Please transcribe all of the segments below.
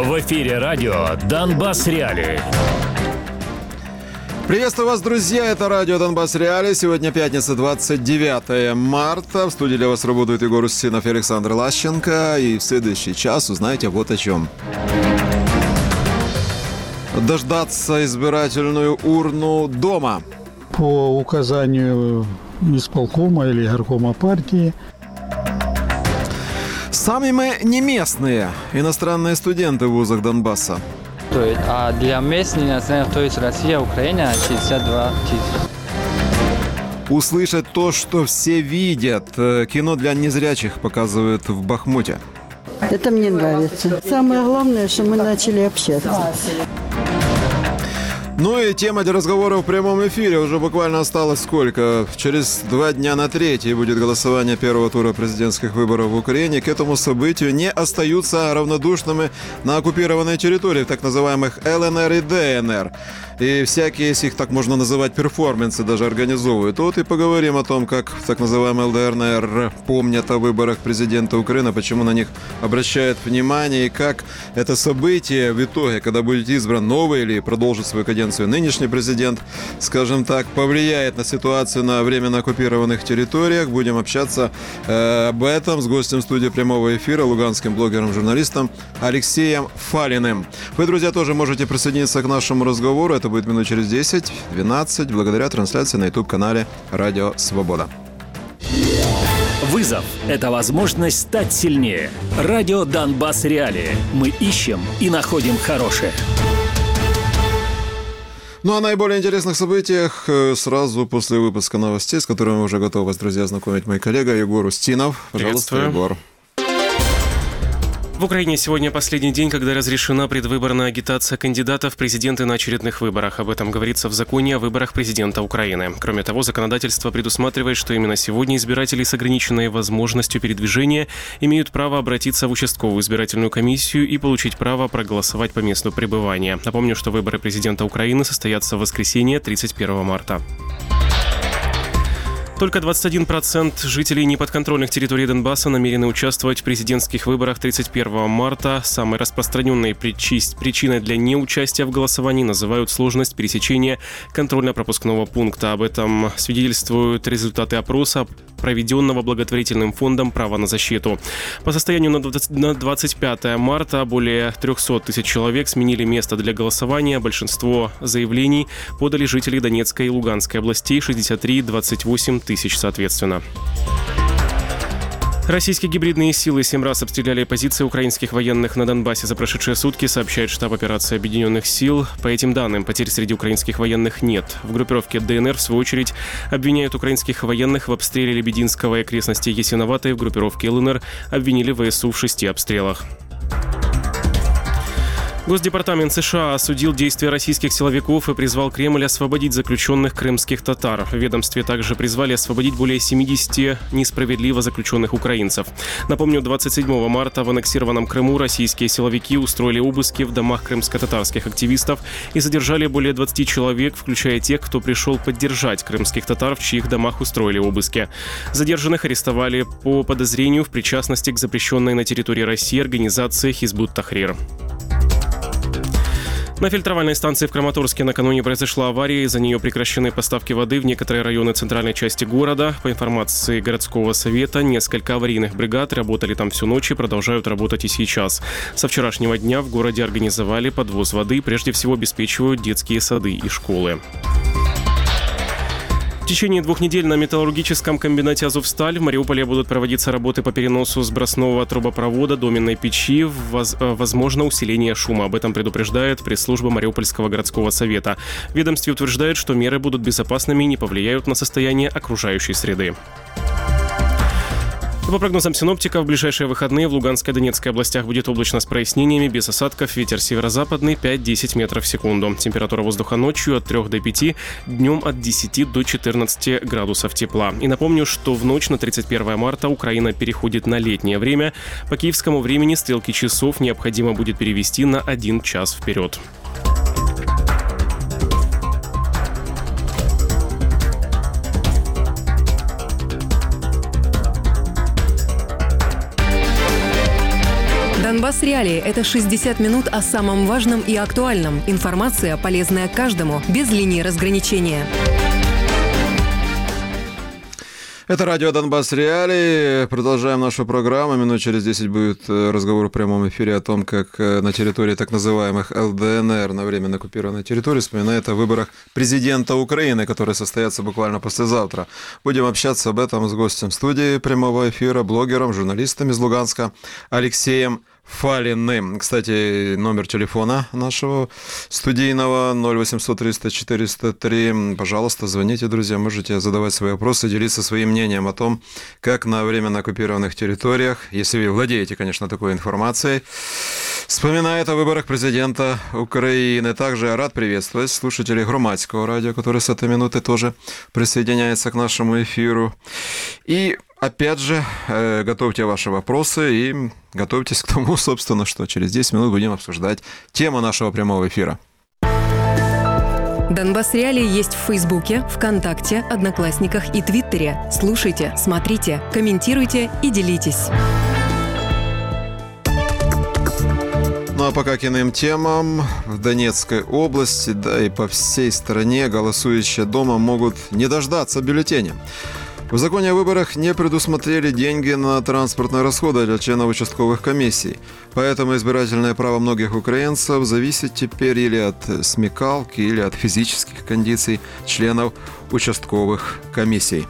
В эфире радио «Донбасс Реалии». Приветствую вас, друзья, это радио «Донбасс Реалии». Сегодня пятница, 29 марта. В студии для вас работают Егор Устинов и Александр Лащенко. И в следующий час узнаете вот о чем. Дождаться избирательную урну дома. По указанию исполкома или горкома партии. Сами мы не местные, иностранные студенты в вузах Донбасса. А для местных иностранных, то есть Россия, Украина, 62 тысячи. Услышать то, что все видят. Кино для незрячих показывают в Бахмуте. Это мне нравится. Самое главное, что мы начали общаться. Ну и тема для разговора в прямом эфире. Уже буквально осталось сколько? Через 2 дня на 3 будет голосование первого тура президентских выборов в Украине. К этому событию не остаются равнодушными на оккупированной территории, так называемых ЛНР и ДНР. И всякие, если их так можно называть, перформансы даже организовывают. Вот и поговорим о том, как в так называемой ЛДНР помнят о выборах президента Украины, почему на них обращают внимание, и как это событие в итоге, когда будет избран новый или продолжит свою каденцию нынешний президент, скажем так, повлияет на ситуацию на временно оккупированных территориях. Будем общаться об этом с гостем студии прямого эфира, луганским блогером-журналистом Алексеем Фалиным. Вы, друзья, тоже можете присоединиться к нашему разговору. Это будет минут через 10-12, благодаря трансляции на YouTube-канале «Радио Свобода». Вызов – это возможность стать сильнее. Радио «Донбасс Реалии». Мы ищем и находим хорошее. Ну, о наиболее интересных событиях сразу после выпуска новостей, с которыми уже готов вас, друзья, знакомить мой коллега Егор Устинов. Пожалуйста, Егор. В Украине сегодня последний день, когда разрешена предвыборная агитация кандидатов в президенты на очередных выборах. Об этом говорится в законе о выборах президента Украины. Кроме того, законодательство предусматривает, что именно сегодня избиратели с ограниченной возможностью передвижения имеют право обратиться в участковую избирательную комиссию и получить право проголосовать по месту пребывания. Напомню, что выборы президента Украины состоятся в воскресенье, 31 марта. Только 21% жителей неподконтрольных территорий Донбасса намерены участвовать в президентских выборах 31 марта. Самой распространенной причиной для неучастия в голосовании называют сложность пересечения контрольно-пропускного пункта. Об этом свидетельствуют результаты опроса, проведенного благотворительным фондом «Право на защиту». По состоянию на 25 марта более 300 тысяч человек сменили место для голосования. Большинство заявлений подали жители Донецкой и Луганской областей, 63 и 28 тысяч соответственно. Российские гибридные силы 7 раз обстреляли позиции украинских военных на Донбассе за прошедшие сутки, сообщает штаб операции Объединенных сил. По этим данным, потерь среди украинских военных нет. В группировке ДНР, в свою очередь, обвиняют украинских военных в обстреле Лебединского и окрестностей Ясиноватой. В группировке ЛНР обвинили ВСУ в 6 обстрелах. Госдепартамент США осудил действия российских силовиков и призвал Кремль освободить заключенных крымских татар. В ведомстве также призвали освободить более 70 несправедливо заключенных украинцев. Напомню, 27 марта в аннексированном Крыму российские силовики устроили обыски в домах крымско-татарских активистов и задержали более 20 человек, включая тех, кто пришел поддержать крымских татар, в чьих домах устроили обыски. Задержанных арестовали по подозрению в причастности к запрещенной на территории России организации Хизбут Тахрир. На фильтровальной станции в Краматорске накануне произошла авария, из-за нее прекращены поставки воды в некоторые районы центральной части города. По информации городского совета, несколько аварийных бригад работали там всю ночь и продолжают работать и сейчас. Со вчерашнего дня в городе организовали подвоз воды, прежде всего обеспечивают детские сады и школы. В течение 2 недель на металлургическом комбинате «Азовсталь» в Мариуполе будут проводиться работы по переносу сбросного трубопровода доменной печи. Возможно усиление шума. Об этом предупреждает пресс-служба Мариупольского городского совета. В ведомстве утверждают, что меры будут безопасными и не повлияют на состояние окружающей среды. По прогнозам синоптиков, в ближайшие выходные в Луганской и Донецкой областях будет облачно с прояснениями, без осадков, ветер северо-западный 5-10 метров в секунду. Температура воздуха ночью от 3 до 5, днем от 10 до 14 градусов тепла. И напомню, что в ночь на 31 марта Украина переходит на летнее время. По киевскому времени стрелки часов необходимо будет перевести на 1 час вперед. Донбасс Реалии – это 60 минут о самом важном и актуальном. Информация, полезная каждому, без линии разграничения. Это радио «Донбасс Реалии». Продолжаем нашу программу. Минут через 10 будет разговор в прямом эфире о том, как на территории так называемых ЛДНР, на временно оккупированной территории, вспоминает о выборах президента Украины, которые состоятся буквально послезавтра. Будем общаться об этом с гостем студии прямого эфира, блогером, журналистом из Луганска Алексеем Фалиным. Кстати, номер телефона нашего студийного 0800 300 403. Пожалуйста, звоните, друзья, можете задавать свои вопросы, делиться своим мнением о том, как на временно оккупированных территориях, если вы владеете, конечно, такой информацией, вспоминает о выборах президента Украины. Также рад приветствовать слушателей Громадского радио, которые с этой минуты тоже присоединяются к нашему эфиру. И опять же, готовьте ваши вопросы и готовьтесь к тому, собственно, что через 10 минут будем обсуждать тему нашего прямого эфира. Донбасс Реалии есть в Фейсбуке, ВКонтакте, Одноклассниках и Твиттере. Слушайте, смотрите, комментируйте и делитесь. Ну а пока к иным темам. В Донецкой области, да и по всей стране голосующие дома могут не дождаться бюллетеня. В законе о выборах не предусмотрели деньги на транспортные расходы для членов участковых комиссий. Поэтому избирательное право многих украинцев зависит теперь или от смекалки, или от физических кондиций членов участковых комиссий.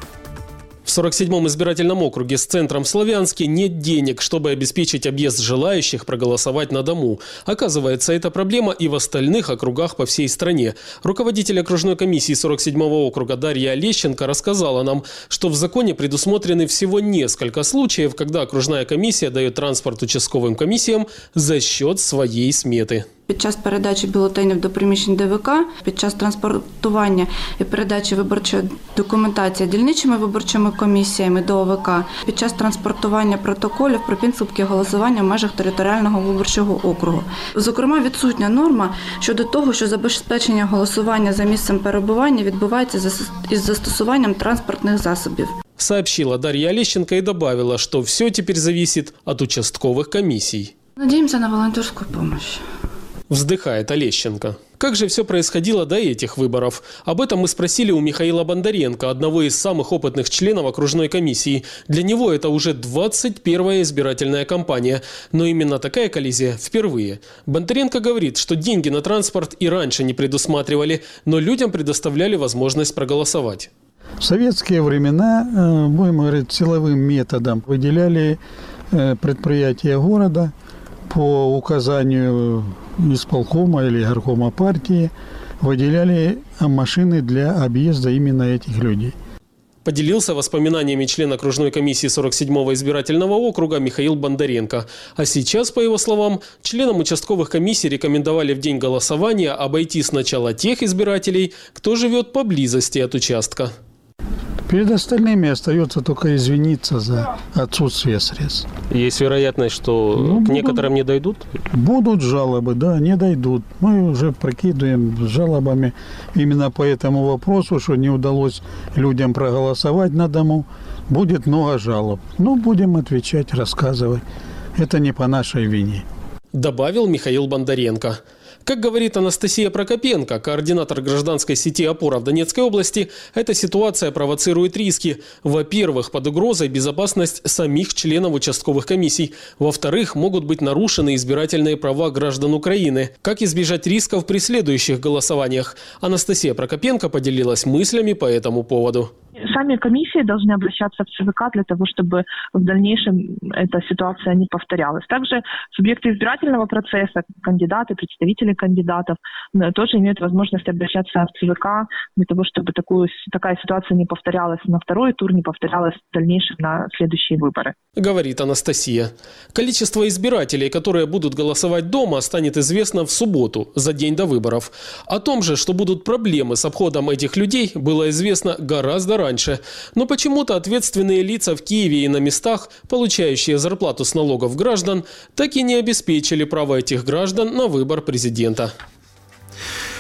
В 47-м избирательном округе с центром в Славянске нет денег, чтобы обеспечить объезд желающих проголосовать на дому. Оказывается, это проблема и в остальных округах по всей стране. Руководитель окружной комиссии 47-го округа Дарья Олещенко рассказала нам, что в законе предусмотрены всего несколько случаев, когда окружная комиссия дает транспорт участковым комиссиям за счет своей сметы. Під час передачі бюлетенів до приміщень ДВК, під час транспортування і передачі виборчої документації дільничими виборчими комісіями до ОВК, під час транспортування протоколів про підсумки голосування в межах територіального виборчого округу. Зокрема, відсутня норма щодо того, що забезпечення голосування за місцем перебування відбувається із застосуванням транспортних засобів. Сообщила Дарья Олещенко и добавила, что все теперь зависит от участковых комиссий. Надеемся на волонтерскую помощь. Вздыхает Олещенко. Как же все происходило до этих выборов? Об этом мы спросили у Михаила Бондаренко, одного из самых опытных членов окружной комиссии. Для него это уже 21-я избирательная кампания. Но именно такая коллизия впервые. Бондаренко говорит, что деньги на транспорт и раньше не предусматривали, но людям предоставляли возможность проголосовать. В советские времена, будем говорить, силовым методом выделяли предприятия города по указанию исполкома или горкома партии, выделяли машины для объезда именно этих людей. Поделился воспоминаниями член окружной комиссии 47-го избирательного округа Михаил Бондаренко. А сейчас, по его словам, членам участковых комиссий рекомендовали в день голосования обойти сначала тех избирателей, кто живет поблизости от участка. Перед остальными остается только извиниться за отсутствие средств. Есть вероятность, что к некоторым не дойдут? Будут жалобы, да, не дойдут. Мы уже прокидываем с жалобами именно по этому вопросу, что не удалось людям проголосовать на дому. Будет много жалоб. Но будем отвечать, рассказывать. Это не по нашей вине. Добавил Михаил Бондаренко. Как говорит Анастасия Прокопенко, координатор гражданской сети «Опора» в Донецкой области, эта ситуация провоцирует риски. Во-первых, под угрозой безопасность самих членов участковых комиссий. Во-вторых, могут быть нарушены избирательные права граждан Украины. Как избежать рисков при следующих голосованиях? Анастасия Прокопенко поделилась мыслями по этому поводу. Сами комиссии должны обращаться в ЦВК для того, чтобы в дальнейшем эта ситуация не повторялась. Также субъекты избирательного процесса, кандидаты, представители кандидатов тоже имеют возможность обращаться в ЦВК для того, чтобы такая ситуация не повторялась на второй тур, не повторялась в дальнейшем на следующие выборы. Говорит Анастасия. Количество избирателей, которые будут голосовать дома, станет известно в субботу, за день до выборов. О том же, что будут проблемы с обходом этих людей, было известно гораздо раньше. Но почему-то ответственные лица в Киеве и на местах, получающие зарплату с налогов граждан, так и не обеспечили право этих граждан на выбор президента.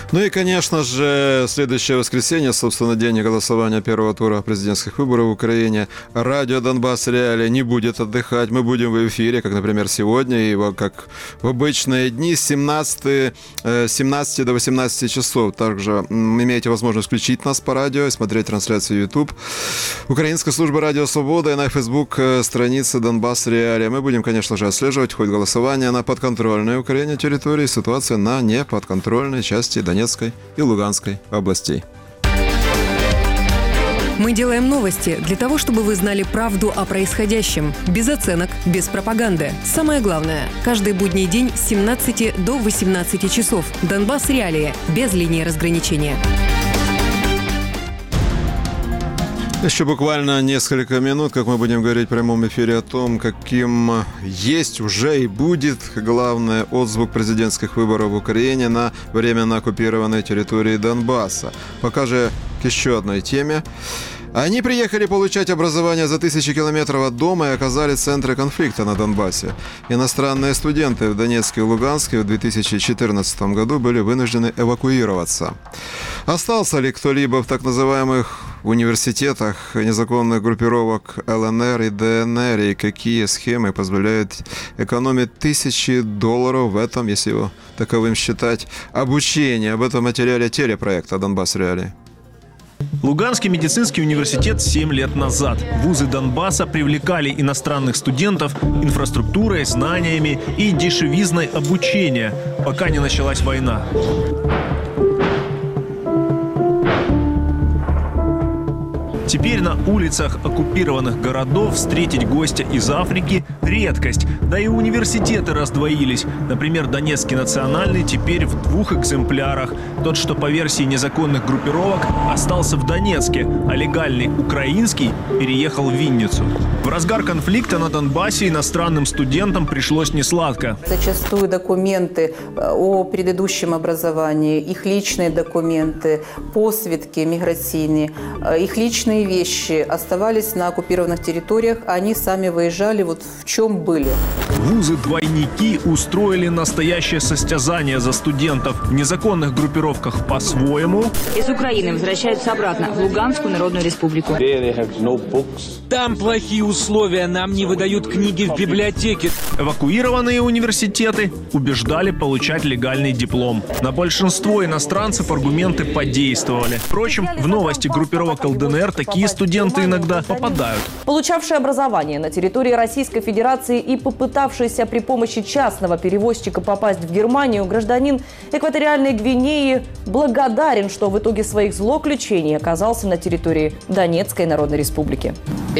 Ну и, конечно же, следующее воскресенье, собственно, день голосования первого тура президентских выборов в Украине. Радио «Донбасс Реалии» не будет отдыхать. Мы будем в эфире, как, например, сегодня, и как в обычные дни с 17 до 18 часов. Также имеете возможность включить нас по радио и смотреть трансляцию YouTube. Украинская служба «Радио Свобода» и на Facebook странице «Донбасс Реалии». Мы будем, конечно же, отслеживать ход голосования на подконтрольной Украине территории, ситуацию на неподконтрольной части Донецкой и Луганской областей. Мы делаем новости для того, чтобы вы знали правду о происходящем. Без оценок, без пропаганды. Самое главное – каждый будний день с 17 до 18 часов. Донбасс Реалии. Без линии разграничения. Еще буквально несколько минут, как мы будем говорить в прямом эфире о том, каким есть уже и будет главный отзвук президентских выборов в Украине на временно оккупированной территории Донбасса. Пока же к еще одной теме. Они приехали получать образование за тысячи километров от дома и оказались в центре конфликта на Донбассе. Иностранные студенты в Донецке и Луганске в 2014 году были вынуждены эвакуироваться. Остался ли кто-либо в так называемых университетах незаконных группировок ЛНР и ДНР, и какие схемы позволяют экономить $1000 в этом, если его таковым считать, обучение? Об этом материале телепроекта «Донбасс Реалии». Луганский медицинский университет 7 лет назад. Вузы Донбасса привлекали иностранных студентов инфраструктурой, знаниями и дешевизной обучения, пока не началась война. Теперь на улицах оккупированных городов встретить гостя из Африки – редкость. Да и университеты раздвоились. Например, Донецкий национальный теперь в 2 экземплярах. Тот, что по версии незаконных группировок, остался в Донецке, а легальный украинский переехал в Винницу. В разгар конфликта на Донбассе иностранным студентам пришлось несладко. Зачастую документы о предыдущем образовании, их личные документы, посвідки миграционные, их личные вещи оставались на оккупированных территориях, а они сами выезжали вот в чем были. Вузы-двойники устроили настоящее состязание за студентов в незаконных группировках по-своему. Из Украины возвращаются обратно в Луганскую Народную Республику. Там плохие условия, нам не выдают книги в библиотеке. Эвакуированные университеты убеждали получать легальный диплом. На большинство иностранцев аргументы подействовали. Впрочем, в новости группировок ЛДНР такие студенты иногда попадают. Получавшие образование на территории Российской Федерации и попытавшийся при помощи частного перевозчика попасть в Германию, гражданин Экваториальной Гвинеи благодарен, что в итоге своих злоключений оказался на территории Донецкой Народной Республики.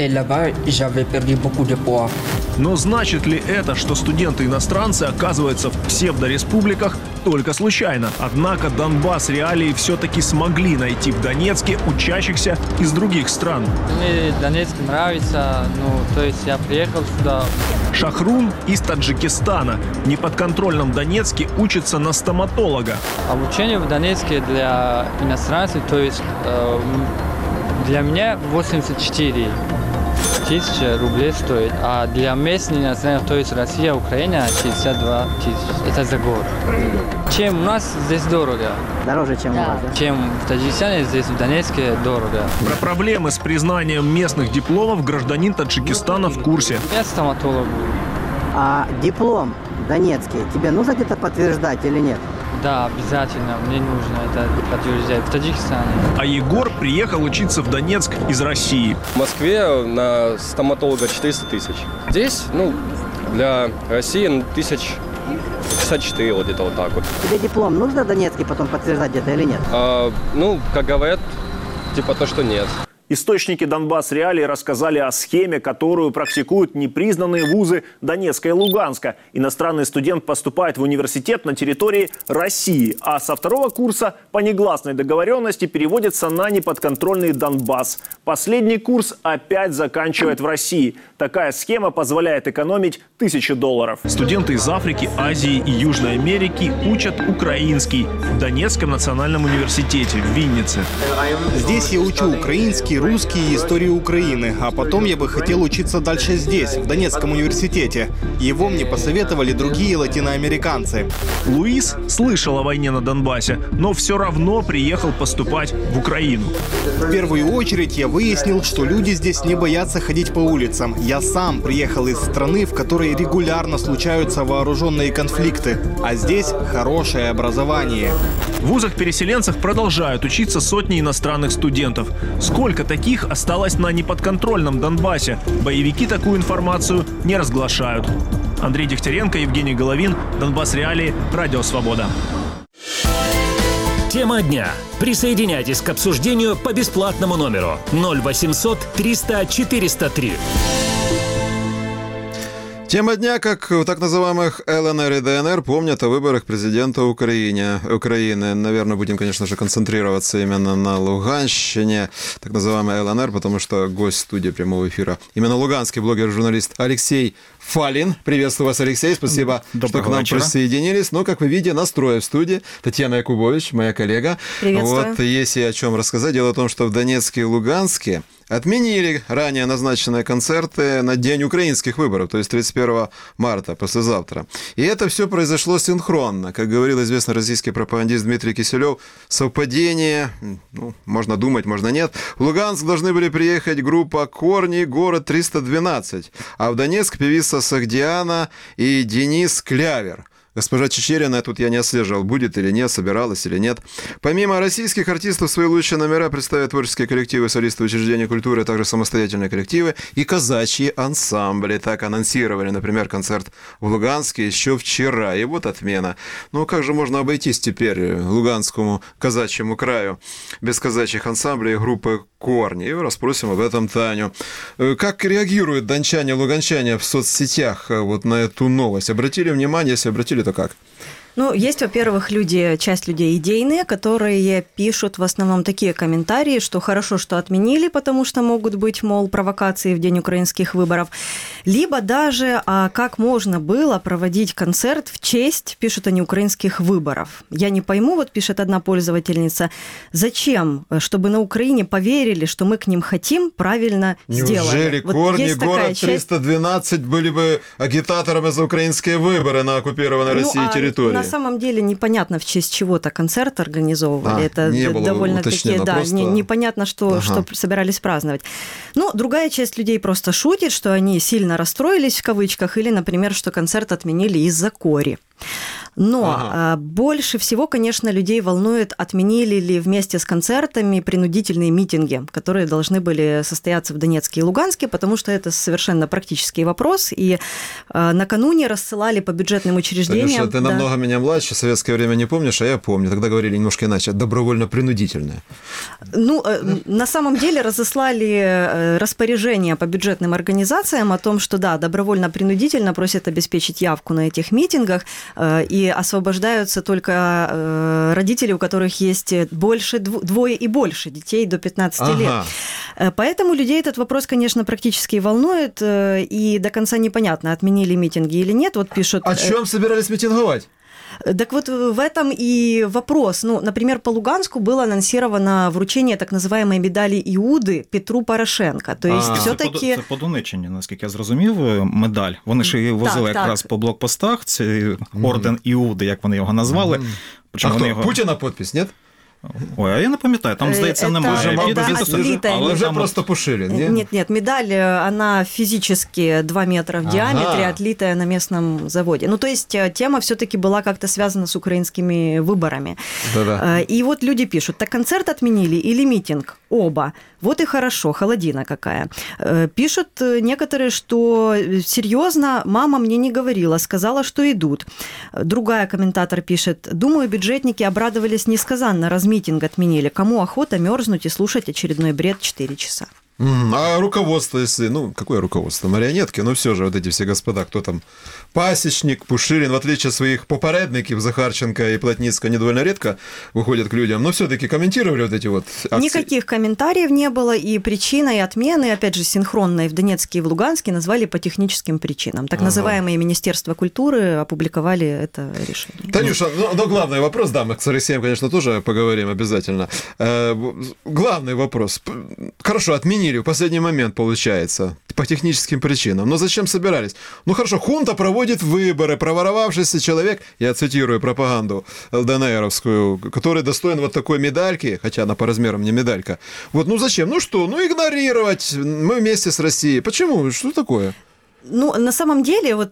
Но значит ли это, что студенты-иностранцы оказываются в псевдореспубликах только случайно? Однако Донбасс Реалии все-таки смогли найти в Донецке учащихся из других стран. Мне Донецк нравится, то есть я приехал сюда. Шахрун из Таджикистана в неподконтрольном Донецке учится на стоматолога. Обучение в Донецке для иностранцев, то есть для меня 84 тысячи рублей стоит, а для местных иностранцев, то есть Россия, Украина, 62 тысячи. Это за год. Чем у нас здесь дорого. Дороже, чем у вас, да? Чем в Таджикистане, здесь в Донецке дорого. Про проблемы с признанием местных дипломов гражданин Таджикистана в курсе. Я стоматолог. А диплом донецкий тебе нужно где-то подтверждать или нет? Да, обязательно. Мне нужно это подтверждать в Таджикистане. А Егор приехал учиться в Донецк из России. В Москве на стоматолога 400 тысяч. Здесь, для России 1064, где-то вот так вот. Тебе диплом нужно донецкий потом подтверждать где-то или нет? Как говорят, то, что нет. Источники Донбасс Реалии рассказали о схеме, которую практикуют непризнанные вузы Донецка и Луганска. Иностранный студент поступает в университет на территории России, а со 2-го курса по негласной договоренности переводится на неподконтрольный Донбасс. Последний курс опять заканчивает в России. Такая схема позволяет экономить $1000. Студенты из Африки, Азии и Южной Америки учат украинский в Донецком национальном университете в Виннице. Здесь я учу украинский, и русский, и историю Украины. А потом я бы хотел учиться дальше здесь, в Донецком университете. Его мне посоветовали другие латиноамериканцы. Луис слышал о войне на Донбассе, но все равно приехал поступать в Украину. В первую очередь я выяснил, что люди здесь не боятся ходить по улицам. Я сам приехал из страны, в которой регулярно случаются вооруженные конфликты. А здесь хорошее образование. В вузах переселенцев продолжают учиться сотни иностранных студентов. Сколько таких осталось на неподконтрольном Донбассе? Боевики такую информацию не разглашают. Андрей Дегтяренко, Евгений Головин, Донбасс Реалии, Радио Свобода. Тема дня. Присоединяйтесь к обсуждению по бесплатному номеру 0800 300 403. Тема дня, как в так называемых ЛНР и ДНР помнят о выборах президента Украины. Наверное, будем, конечно же, концентрироваться именно на Луганщине, так называемый ЛНР, потому что гость студии прямого эфира именно луганский блогер-журналист Алексей Фалин. Приветствую вас, Алексей, спасибо, что к нам присоединились. Но, как вы видите, настрой в студии. Татьяна Якубович, моя коллега. Приветствую. Вот есть и о чем рассказать. Дело в том, что в Донецке и Луганске отменили ранее назначенные концерты на день украинских выборов, то есть 31 марта, послезавтра. И это все произошло синхронно. Как говорил известный российский пропагандист Дмитрий Киселев, совпадение, можно думать, можно нет. В Луганск должны были приехать группа «Корни», город 312, а в Донецк певица Сахдиана и Денис Клявер. Госпожа Чечерина, тут я не отслеживал, будет или нет, собиралась или нет. Помимо российских артистов, свои лучшие номера представят творческие коллективы, солисты учреждений культуры, а также самостоятельные коллективы и казачьи ансамбли. Так анонсировали, например, концерт в Луганске еще вчера. И вот отмена. Как же можно обойтись теперь Луганскому казачьему краю без казачьих ансамблей и группы «Корни»? И расспросим об этом Таню. Как реагируют дончане и луганчане в соцсетях вот на эту новость? Обратили внимание? Если обратили, то как? Есть, во-первых, часть людей идейные, которые пишут в основном такие комментарии, что хорошо, что отменили, потому что могут быть, мол, провокации в день украинских выборов. Либо даже, как можно было проводить концерт в честь, пишут они, украинских выборов. Я не пойму, вот пишет одна пользовательница, зачем? Чтобы на Украине поверили, что мы к ним хотим, правильно сделали. Неужели Корни, город 312 были бы агитаторами за украинские выборы на оккупированной Россией территории? На самом деле непонятно, в честь чего-то концерт организовывали. Это довольно-таки непонятно, что собирались праздновать. Другая часть людей просто шутит, что они сильно расстроились в кавычках, или, например, что концерт отменили из-за кори. Но больше всего, конечно, людей волнует, отменили ли вместе с концертами принудительные митинги, которые должны были состояться в Донецке и Луганске, потому что это совершенно практический вопрос. И накануне рассылали по бюджетным учреждениям... Танюша, ты намного меня младше, в советское время не помнишь, а я помню. Тогда говорили немножко иначе, добровольно-принудительное. На самом деле разослали распоряжение по бюджетным организациям о том, что да, добровольно-принудительно просят обеспечить явку на этих митингах, и освобождаются только родители, у которых есть двое и больше детей до 15 лет. Поэтому людей этот вопрос, конечно, практически волнует, и до конца непонятно, отменили митинги или нет. Вот пишут... О чем собирались митинговать? Так вот в этом и вопрос. Например, по Луганску было анонсировано вручение так называемой медали Іуди Петру Порошенко. То есть все-таки... Це по Донеччині, наскільки я зрозумів, медаль. Вони ж її возили якраз по блокпостах, це орден Іуди, як вони його назвали. Путіна підпис, ні? Ой, а я не пам'ятаю, там, здається, немає підпису, але вже просто пошили, нет? Нет, медаль, она физически 2 метра в диаметре, отлитая на местном заводе. То есть тема все-таки была как-то связана с украинскими выборами. Да-да. И вот люди пишут, так концерт отменили или митинг? Оба. Вот и хорошо, холодина какая. Пишут некоторые, что серьезно, мама мне не говорила, сказала, что идут. Другая комментатор пишет, думаю, бюджетники обрадовались несказанно, раз митинг отменили. Кому охота мерзнуть и слушать очередной бред 4 часа? А руководство, если... Ну, какое руководство? Марионетки? Ну, все же, вот эти все господа, кто там? Пасечник, Пушилин, в отличие от своих попередників, Захарченко и Плотницкого, не довольно редко выходят к людям, но все-таки комментировали вот эти вот акции? Никаких комментариев не было, и причиной отмены, опять же, синхронной в Донецке и в Луганске назвали по техническим причинам. Так называемые Министерства культуры опубликовали это решение. Танюша, но главный вопрос, да, мы с Алексеем, конечно, тоже поговорим обязательно. Главный вопрос. Хорошо, отменили в последний момент, получается, по техническим причинам. Но зачем собирались? Ну хорошо, хунта проводит выборы, проворовавшийся человек, я цитирую пропаганду ЛДНРовскую, который достоин вот такой медальки, хотя она по размерам не медалька. Вот, ну зачем? Ну что? Ну игнорировать. Мы вместе с Россией. Почему? Что такое? Ну, на самом деле, вот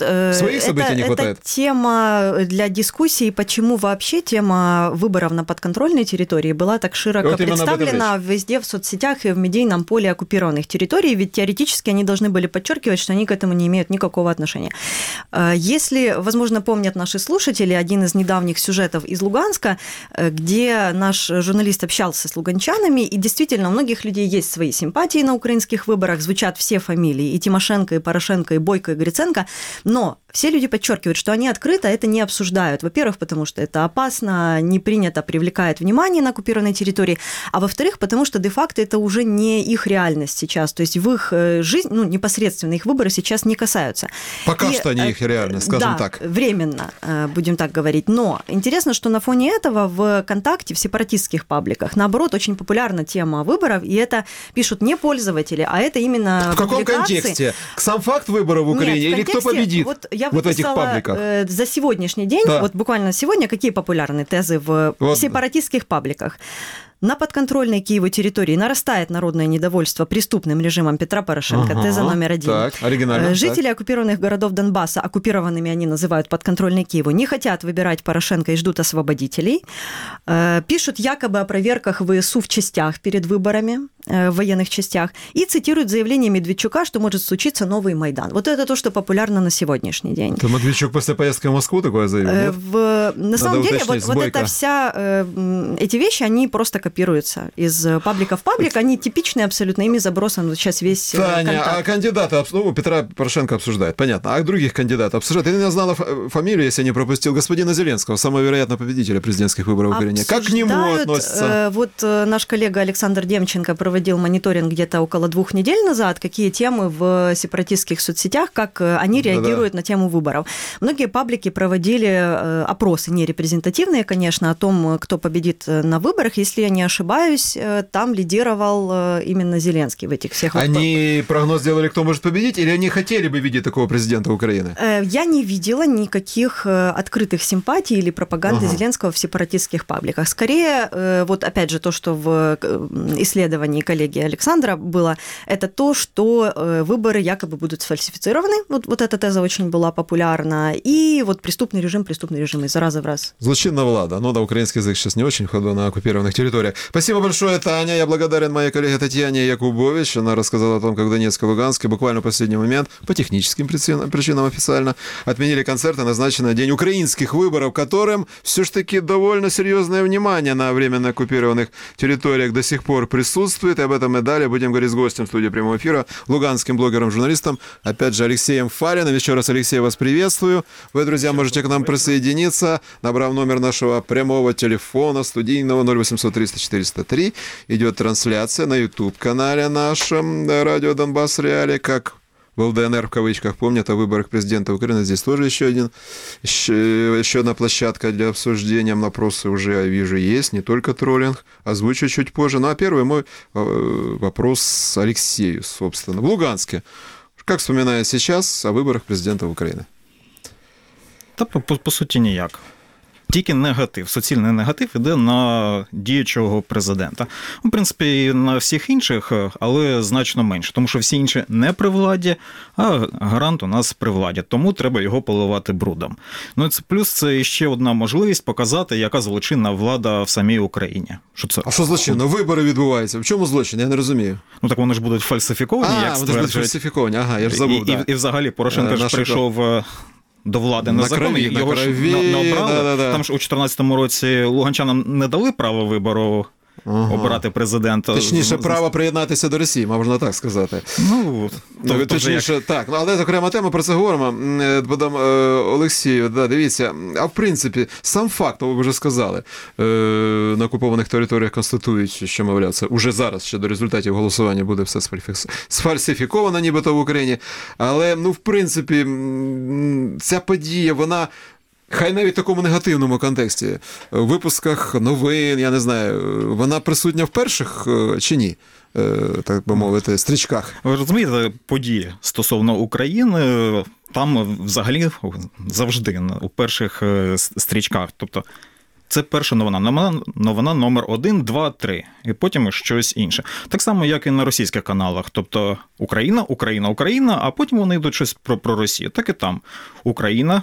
это тема для дискуссии, почему вообще тема выборов на подконтрольной территории была так широко вот представлена везде в соцсетях и в медийном поле оккупированных территорий, ведь теоретически они должны были подчеркивать, что они к этому не имеют никакого отношения. Если, возможно, помнят наши слушатели, один из недавних сюжетов из Луганска, где наш журналист общался с луганчанами, и действительно у многих людей есть свои симпатии на украинских выборах, звучат все фамилии, и Тимошенко, и Порошенко, и Бойко, и Гриценко, но все люди подчеркивают, что они открыто это не обсуждают. Во-первых, потому что это опасно, не принято, привлекает внимание на оккупированной территории, а во-вторых, потому что де-факто это уже не их реальность сейчас, то есть в их жизнь, ну, непосредственно их выборы сейчас не касаются. Пока что не их реальность, скажем так. Да, временно, будем так говорить. Но интересно, что на фоне этого в ВКонтакте, в сепаратистских пабликах, наоборот, очень популярна тема выборов, и это пишут не пользователи, а это именно в каком контексте? Сам факт выборов в Украине или кто победит? Вот я выписала за сегодняшний день, вот буквально сегодня, какие популярные тезы в сепаратистских пабликах. На подконтрольной Киеву территории нарастает народное недовольство преступным режимом Петра Порошенко. Теза номер 1. Так, оригинально. Жители оккупированных городов Донбасса, оккупированными они называют подконтрольной Киеву, не хотят выбирать Порошенко и ждут освободителей. Пишут якобы о проверках ВСУ в частях перед выборами, в военных частях, и цитируют заявление Медведчука, что может случиться новый Майдан. Вот это то, что популярно на сегодняшний день. Это Медведчук после поездки в Москву такое заявил? На самом деле, вот эта вся, эти вещи, они просто копируются из паблика в паблик, они типичные абсолютно, ими забросан вот сейчас весь Таня, контакт. А кандидаты, ну, Петра Порошенко обсуждает, понятно, а других кандидатов обсуждают? Я не знала фамилию, если я не пропустил, господина Зеленского, самого вероятно победителя президентских выборов в Украине. Как к нему относятся? Вот наш коллега Александр Демченко проводил мониторинг где-то около 2 недель назад, какие темы в сепаратистских соцсетях, как они реагируют на тему выборов. Многие паблики проводили опросы, не репрезентативные, конечно, о том, кто победит на выборах. Если я не ошибаюсь, там лидировал именно Зеленский в этих всех вопросах. Они прогноз делали, кто может победить, или они хотели бы видеть такого президента Украины? Я не видела никаких открытых симпатий или пропаганды Зеленского в сепаратистских пабликах. Скорее, вот опять же то, что в исследовании коллеги Александра было, это то, что выборы якобы будут сфальсифицированы. Вот эта теза очень была популярна. И вот преступный режим из раза в раз. Злочинная влада. Ну да, украинский язык сейчас не очень в ходу на оккупированных территориях. Спасибо большое, Таня. Я благодарен моей коллеге Татьяне Якубович. Она рассказала о том, как в Донецке и Луганске буквально в последний момент, по техническим причинам официально, отменили концерты, назначенный день украинских выборов, которым все ж таки довольно серьезное внимание на временно оккупированных территориях до сих пор присутствует. И об этом мы далее будем говорить с гостем студии прямого эфира, луганским блогером-журналистом, опять же, Алексеем Фариным. Еще раз, Алексей, вас приветствую. Вы, друзья, можете к нам присоединиться, набрав номер нашего прямого телефона студийного 0800 300 403. Идет трансляция на YouTube-канале нашем «Радио Донбасс Реалии», как в ЛДНР, в кавычках, помнят о выборах президента Украины. Здесь тоже еще одна площадка для обсуждения. Вопросы уже, я вижу, есть, не только троллинг. Озвучу чуть позже. Ну, а первый мой вопрос Алексею, собственно. В Луганске. Как вспоминает сейчас о выборах президента Украины? Та, по суті, ніяк. Тільки негатив, суцільний негатив іде на діючого президента. В принципі, і на всіх інших, але значно менше. Тому що всі інші не при владі, а гарант у нас при владі. Тому треба його поливати брудом. Ну, це плюс це ще одна можливість показати, яка злочинна влада в самій Україні. Що це? А що злочинно? Вибори відбуваються. В чому злочин? Я не розумію. Ну, так вони ж будуть фальсифіковані, як стверджують. Вони ж будуть фальсифіковані, ага, я ж забув. І взагалі Порошенко ж прийшов до влади незаконно, його ж не обрали. Да. Там ж у 2014 році луганчанам не дали право вибору обирати президента. Точніше, право приєднатися до Росії, можна так сказати. Ну, точніше, так. Але окрема тема, про це говоримо. Подам Олексію, дивіться, а в принципі, сам факт, ви вже сказали, на окупованих територіях констатують, що, мовляв, це уже зараз, ще до результатів голосування буде все сфальсифіковано, нібито в Україні. Але, в принципі, ця подія, вона хай навіть в такому негативному контексті, в випусках новин, я не знаю, вона присутня в перших чи ні? Так би мовити, стрічках. Ви розумієте, події стосовно України, там взагалі завжди у перших стрічках. Тобто це перша новина номер 1, 2, 3, і потім щось інше. Так само, як і на російських каналах. Тобто Україна, Україна, Україна, а потім вони йдуть щось про Росію. Так і там Україна.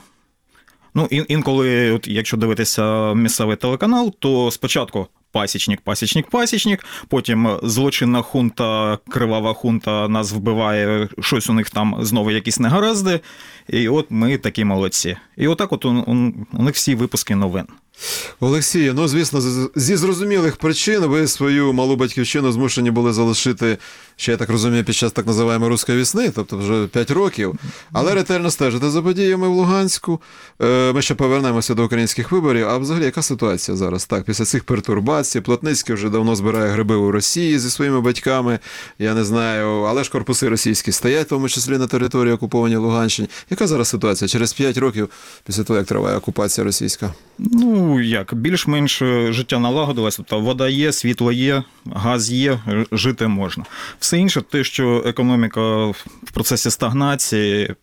Інколи, якщо дивитися місцевий телеканал, то спочатку пасічник, потім злочинна хунта, кривава хунта нас вбиває, щось у них там знову якісь негаразди, і от ми такі молодці. І отак от у них всі випуски новин. Олексію, звісно, зі зрозумілих причин ви свою малу батьківщину змушені були залишити, ще, я так розумію, під час так називаємої «Руської весни», тобто вже 5 років, але ретельно стежите за подіями в Луганську. Ми ще повернемося до українських виборів. А взагалі, яка ситуація зараз? Так, після цих пертурбацій, Плотницький вже давно збирає гриби у Росії зі своїми батьками, я не знаю, але ж корпуси російські стоять, в тому числі на території окупованій Луганщини. Яка зараз ситуація через 5 років після того, як триває окупація російська? Більш-менш життя налагодилось, тобто вода є, світло є, газ є, жити можна. Все інше, те, що економіка в процесі стагнації,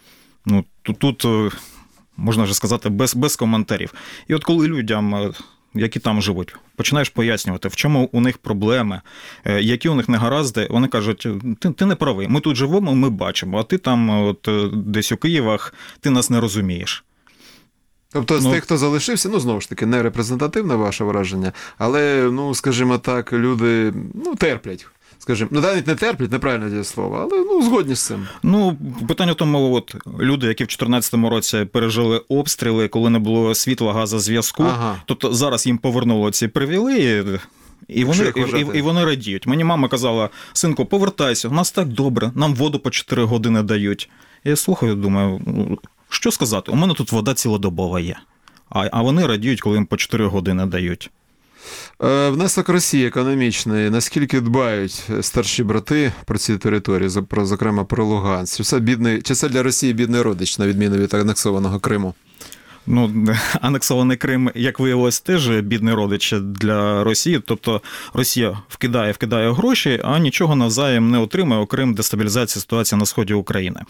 тут можна вже сказати, без коментарів. І от коли людям, які там живуть, починаєш пояснювати, в чому у них проблеми, які у них негаразди, вони кажуть, ти не правий, ми тут живемо, ми бачимо, а ти там десь у Києвах, ти нас не розумієш. Тобто з тих, хто залишився, знову ж таки, не репрезентативне ваше враження, але, скажімо так, люди, терплять. Скажімо, навіть не терплять, неправильне дієслово, але згодні з цим. Питання в тому, люди, які в 2014 році пережили обстріли, коли не було світла, газу, зв'язку, тобто зараз їм повернуло ці привілеї, і вони радіють. Мені мама казала, синку, повертайся, у нас так добре, нам воду по 4 години дають. Я слухаю, думаю, що сказати, у мене тут вода цілодобова є, а вони радіють, коли їм по 4 години дають. Внесок Росії економічний, наскільки дбають старші брати про ці території, зокрема про Луганськ? Чи це для Росії бідний родич, на відміну від анексованого Криму? Анексований Крим, як виявилось, теж бідний родич для Росії. Тобто Росія вкидає гроші, а нічого навзаєм не отримує, окрім дестабілізації ситуації на сході України.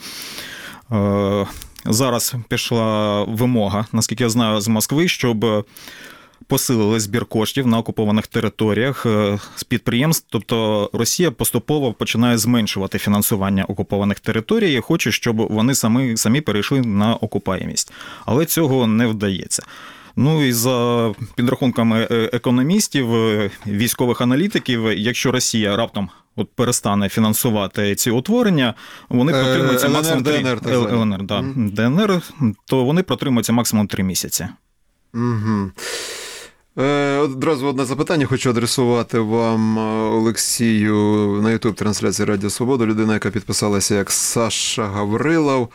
Зараз пішла вимога, наскільки я знаю, з Москви, щоб посилили збір коштів на окупованих територіях з підприємств. Тобто Росія поступово починає зменшувати фінансування окупованих територій і хоче, щоб вони самі перейшли на окупаємість. Але цього не вдається. І за підрахунками економістів, військових аналітиків, якщо Росія раптом перестане фінансувати ці утворення, вони протримуються максимум ДНР, то вони протримуються максимум 3 місяці. Угу. Одразу одне запитання хочу адресувати вам, Олексію, на YouTube-трансляції Радіо Свобода. Людина, яка підписалася як Саша Гаврилов.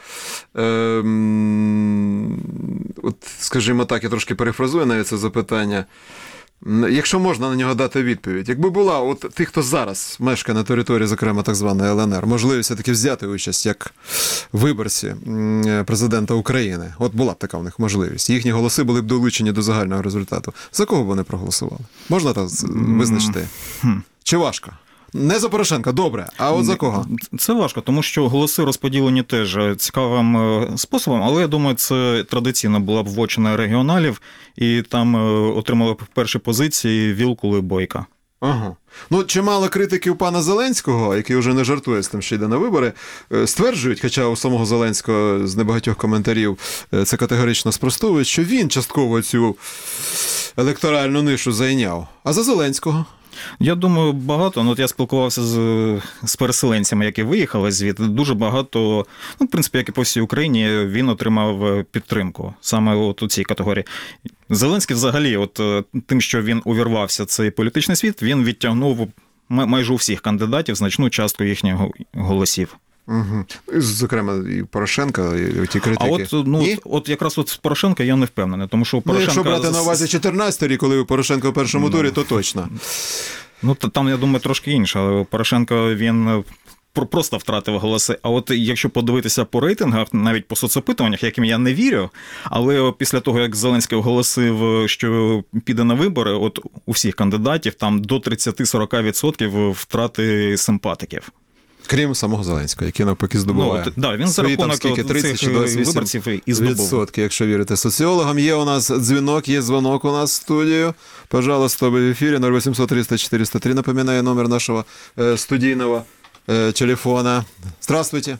Скажімо так, я трошки перефразую навіть це запитання. Якщо можна на нього дати відповідь. Якби була тих, хто зараз мешкає на території, зокрема, так званої ЛНР, можливість все-таки взяти участь як виборці президента України. Була б така в них можливість. Їхні голоси були б долучені до загального результату. За кого б вони проголосували? Можна так визначити? Чи важко? Не за Порошенка, добре, а за кого? Це важко, тому що голоси розподілені теж цікавим способом, але я думаю, це традиційно була б вотчина регіоналів, і там отримали б перші позиції Вілкул і Бойко. Ага. Чимало критиків пана Зеленського, який вже не жартує з тим, що йде на вибори, стверджують, хоча у самого Зеленського з небагатьох коментарів це категорично спростовують, що він частково цю електоральну нишу зайняв. А за Зеленського? Я думаю, багато. От я спілкувався з переселенцями, які виїхали звідти. Дуже багато, в принципі, як і по всій Україні, він отримав підтримку саме от у цій категорії. Зеленський взагалі, от тим, що він увірвався в цей політичний світ, він відтягнув майже у всіх кандидатів значну частку їхніх голосів. Угу. Зокрема, і Порошенка, і ті критики. А от якраз от Порошенка я не впевнений, тому що Порошенка... якщо брати на увазі 14 рік, коли Порошенко в першому турі, то точно. Там, я думаю, трошки інше, але Порошенко, він просто втратив голоси. А от якщо подивитися по рейтингах, навіть по соцопитуваннях, яким я не вірю, але після того, як Зеленський оголосив, що піде на вибори, от у всіх кандидатів там до 30-40% втрати симпатиків. Крім самого Зеленського, який навпаки здобуває. Він за рахунок цих виборців і здобув. Якщо вірити соціологам. Є у нас дзвінок, є дзвонок у нас в студію. Пожалуйста, в ефірі 0800 300 403. Напоминаю номер нашего студийного телефона. Здравствуйте.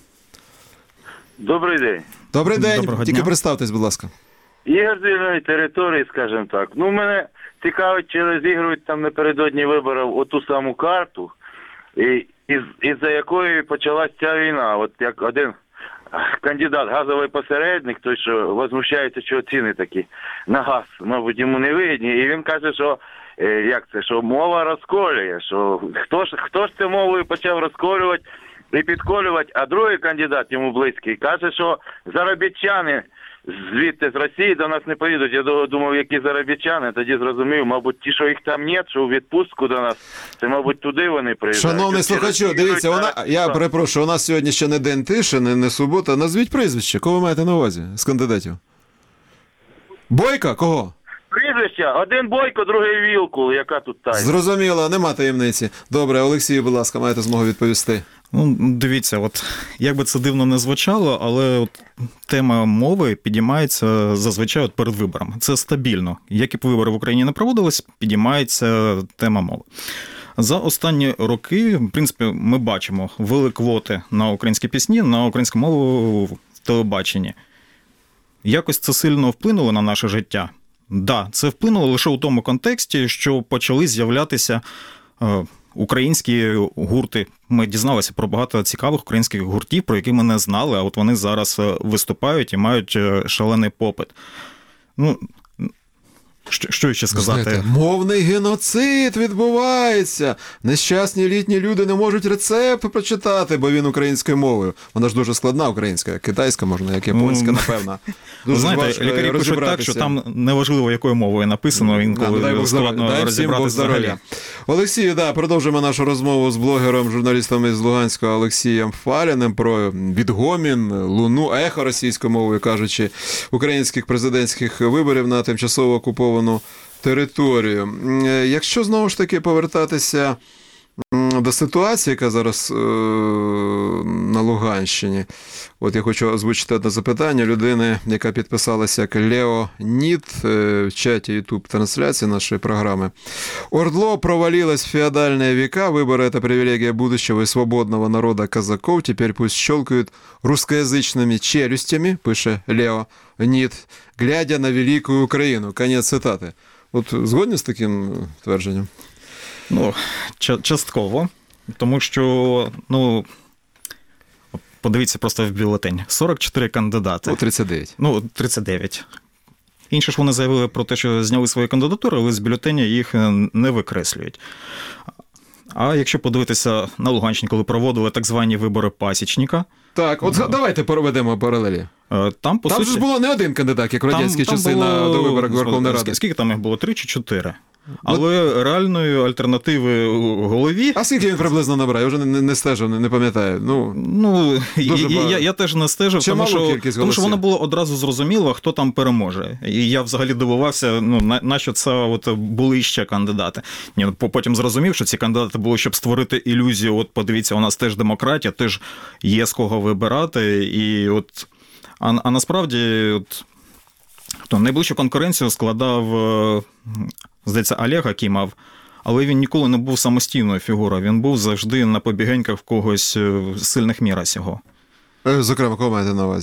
Добрий день. Добрий день. Тільки представтесь, будь ласка. Ігор з вільної території, скажімо так. Мене цікавить, чи розігрують там напередодні виборів оту саму карту, із-за якої почалась ця війна. От як один кандидат, газовий посередник, той, що возмущається, що ціни такі на газ, мабуть, йому не вигідні. І він каже, що що мова розколює, що хто ж це мовою почав розколювати і підколювати, а другий кандидат йому близький каже, що заробітчани звідти з Росії до нас не поїдуть. Я думав, які заробітчани, тоді зрозумів, мабуть, ті, що їх там нет, що у відпустку до нас, це, мабуть, туди вони приїжджають. Шановний слухачу, дивіться, я перепрошую, у нас сьогодні ще не день тиші, не субота. Назвіть прізвище, кого ви маєте на увазі з кандидатів? Бойко? Кого? Прізвище, один Бойко, другий Вілкул, яка тут тайна? Зрозуміло, нема таємниці. Добре, Олексій, будь ласка, маєте змогу відповісти. Дивіться, от як би це дивно не звучало, але от тема мови підіймається зазвичай перед виборами. Це стабільно. Які б вибори в Україні не проводились, підіймається тема мови. За останні роки, в принципі, ми бачимо, ввели квоти на українські пісні, на українську мову в телебаченні. Якось це сильно вплинуло на наше життя? Да, це вплинуло лише у тому контексті, що почали з'являтися українські гурти. Ми дізналися про багато цікавих українських гуртів, про які ми не знали, а от вони зараз виступають і мають шалений попит. Що ще сказати? Знаєте, мовний геноцид відбувається. Нещасні літні люди не можуть рецепт прочитати, бо він українською мовою. Вона ж дуже складна українська, китайська можна, як японська, напевно. Дуже знаєте, лікарі пишуть так, що там неважливо, якою мовою написано, інколи складно розібратися взагалі. Олексію, продовжуємо нашу розмову з блогером, журналістом із Луганська Олексієм Фаліним про відгомін, луну, ехо російською мовою, кажучи, українських президентських виборів на тимчасово окупованому територію. Якщо знову ж таки повертатися до ситуації, яка зараз на Луганщині, от я хочу озвучити одне запитання людини, яка підписалася як Леонід в чаті YouTube-трансляції нашої програми. Ордло провалилось в феодальные века, выборы – это привилегия будущего и свободного народа казаков, теперь пусть щелкают русскоязычными челюстями, пише Леонід, глядя на великую Україну. Конець цитати. От згодні з таким твердженням? Частково. Тому що, подивіться просто в бюлетень. 44 кандидати. 39. 39. Інші ж вони заявили про те, що зняли свої кандидатури, але з бюлетеня їх не викреслюють. А якщо подивитися на Луганщині, коли проводили так звані вибори пасічника. Так, от давайте проведемо паралелі. Там ж було не один кандидат, як в радянські часи до виборів Верховної Ради. Скільки там їх було? 3 чи 4? Але реальної альтернативи у голові... А скільки він приблизно набрав? Я вже не стежив, не пам'ятаю. Я теж не стежив, тому що воно було одразу зрозуміло, хто там переможе. І я взагалі дивувався, на що це були ще кандидати. Потім зрозумів, що ці кандидати були, щоб створити ілюзію, от подивіться, у нас теж демократія, теж є з кого вибирати. І от... А насправді, найближчу конкуренцію складав, здається, Олег Акімов, але він ніколи не був самостійною фігурою, він був завжди на побігеньках в когось сильних міра сього. Зокрема, кого маєте на увазі?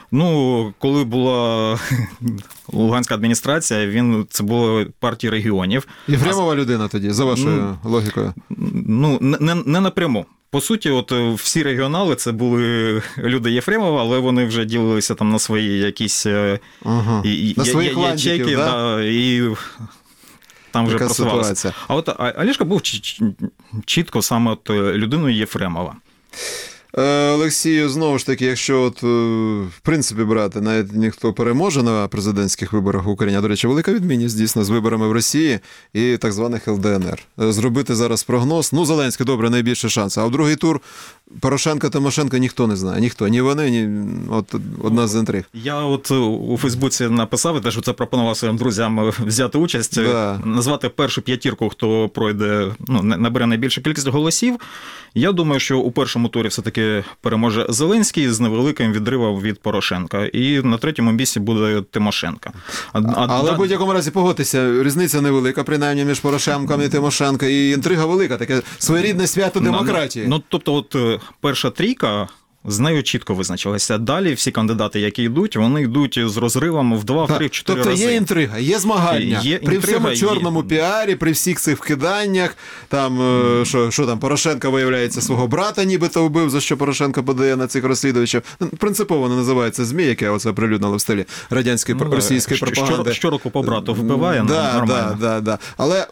Ну, коли була Луганська адміністрація, це була партія регіонів. Єфремова людина тоді, за вашою логікою? Ну, не напряму. По суті, от всі регіонали це були люди Єфремова, але вони вже ділилися там на свої якісь на своїх ячейки, да? І там вже просувалися. А от Олешко був чітко саме от людиною Єфремова. Олексію, знову ж таки, якщо от, в принципі брати, навіть ніхто переможе на президентських виборах в Україні, а, до речі, велика відмінність, дійсно, з виборами в Росії і так званих ЛДНР. Зробити зараз прогноз, ну, Зеленський, добре, найбільше шанс, а в другий тур Порошенко-Тимошенко ніхто не знає, ніхто, ні вони, ні от одна з інтриг. Я от у Фейсбуці написав, і теж це пропонував своїм друзям взяти участь, назвати першу п'ятірку, хто пройде, ну, набере найбільшу кількість голосів. Я думаю, що у першому турі все-таки переможе Зеленський з невеликим відривом від Порошенка. І на третьому місці буде Тимошенко. Але в будь-якому разі погодьтеся, різниця невелика, принаймні, між Порошенком і Тимошенко. І інтрига велика, таке своєрідне свято демократії. Ну, тобто, от перша трійка, з нею чітко визначилася. Далі всі кандидати, які йдуть, вони йдуть з розривом в 2, 3, 4 рази. Тобто є інтрига, є змагання. При всьому чорному піарі, при всіх цих вкиданнях, там, що там, Порошенко, виявляється, свого брата нібито вбив, за що Порошенко подає на цих розслідувачів. Принципово не називається ЗМІ, яке оце оприлюднило в стилі радянської, російської пропаганди. Щороку по брату вбиває, нормально. Да. Але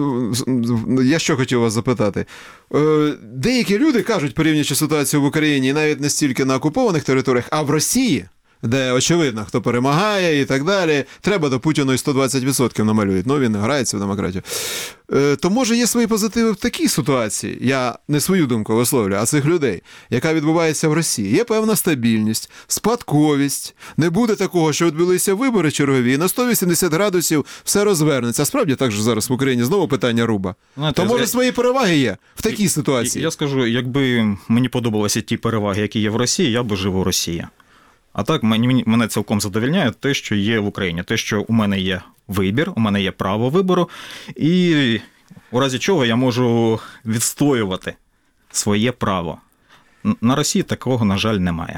я що хотів вас запитати. Деякі люди кажуть, порівнюючи ситуацію в Україні, навіть не стільки на окупованих територіях, а в Росії, де очевидно, хто перемагає і так далі, треба до Путіну і 120% намалюють. Ну, він грається в демократію. То, може, є свої позитиви в такій ситуації, я не свою думку висловлюю, а цих людей, яка відбувається в Росії. Є певна стабільність, спадковість, не буде такого, що відбулися вибори чергові, і на 180 градусів все розвернеться. Справді, так же зараз в Україні знову питання руба. То, може, свої переваги є в такій ситуації? Я скажу, якби мені подобалися ті переваги, які є в Росії, я би жив у Росії. А так, мене цілком задовольняє те, що є в Україні, те, що у мене є вибір, у мене є право вибору, і у разі чого я можу відстоювати своє право. На Росії такого, на жаль, немає.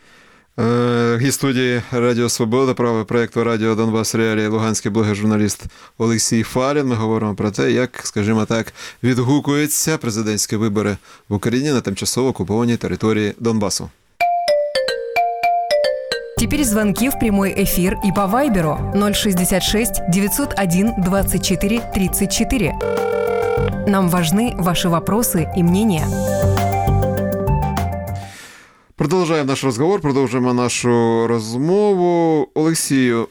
Гість студії Радіо Свобода, проєкту Радіо Донбас Реалії, луганський блогер-журналіст Олексій Фалін. Ми говоримо про те, як, скажімо так, відгукуються президентські вибори в Україні на тимчасово окупованій території Донбасу. Теперь звонки в прямой эфир и по Вайберу 066 901 24 34. Нам важны ваши вопросы и мнения. Продовжуємо наш розговор, продовжуємо нашу розмову. Олексію,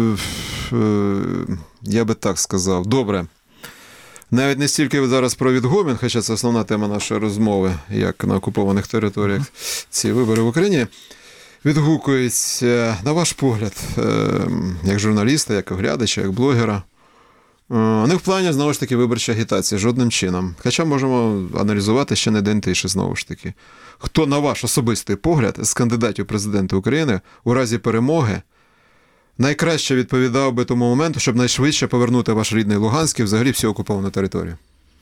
я би так сказав, добре. Навіть не стільки зараз про відгомін, хоча це основна тема нашої розмови, як на окупованих територіях ці вибори в Україні. Відгукується, на ваш погляд, як журналіста, як оглядача, як блогера, не в плані, знову ж таки, виборчої агітації, жодним чином. Хоча можемо аналізувати ще не день тиші, знову ж таки. Хто, на ваш особистий погляд, з кандидатів президента України у разі перемоги найкраще відповідав би тому моменту, щоб найшвидше повернути ваш рідний Луганськ і взагалі всю окуповану територію?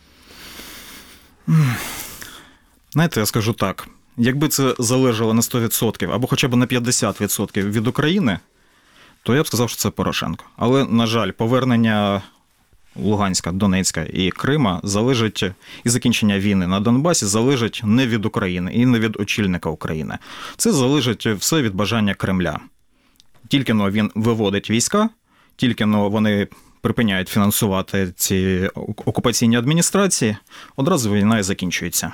Знаєте, я скажу так. Якби це залежало на 100% або хоча б на 50% від України, то я б сказав, що це Порошенко. Але, на жаль, повернення Луганська, Донецька і Крима залежить, і закінчення війни на Донбасі залежить не від України і не від очільника України. Це залежить все від бажання Кремля. Тільки-но він виводить війська, тільки-но вони припиняють фінансувати ці окупаційні адміністрації, одразу війна і закінчується.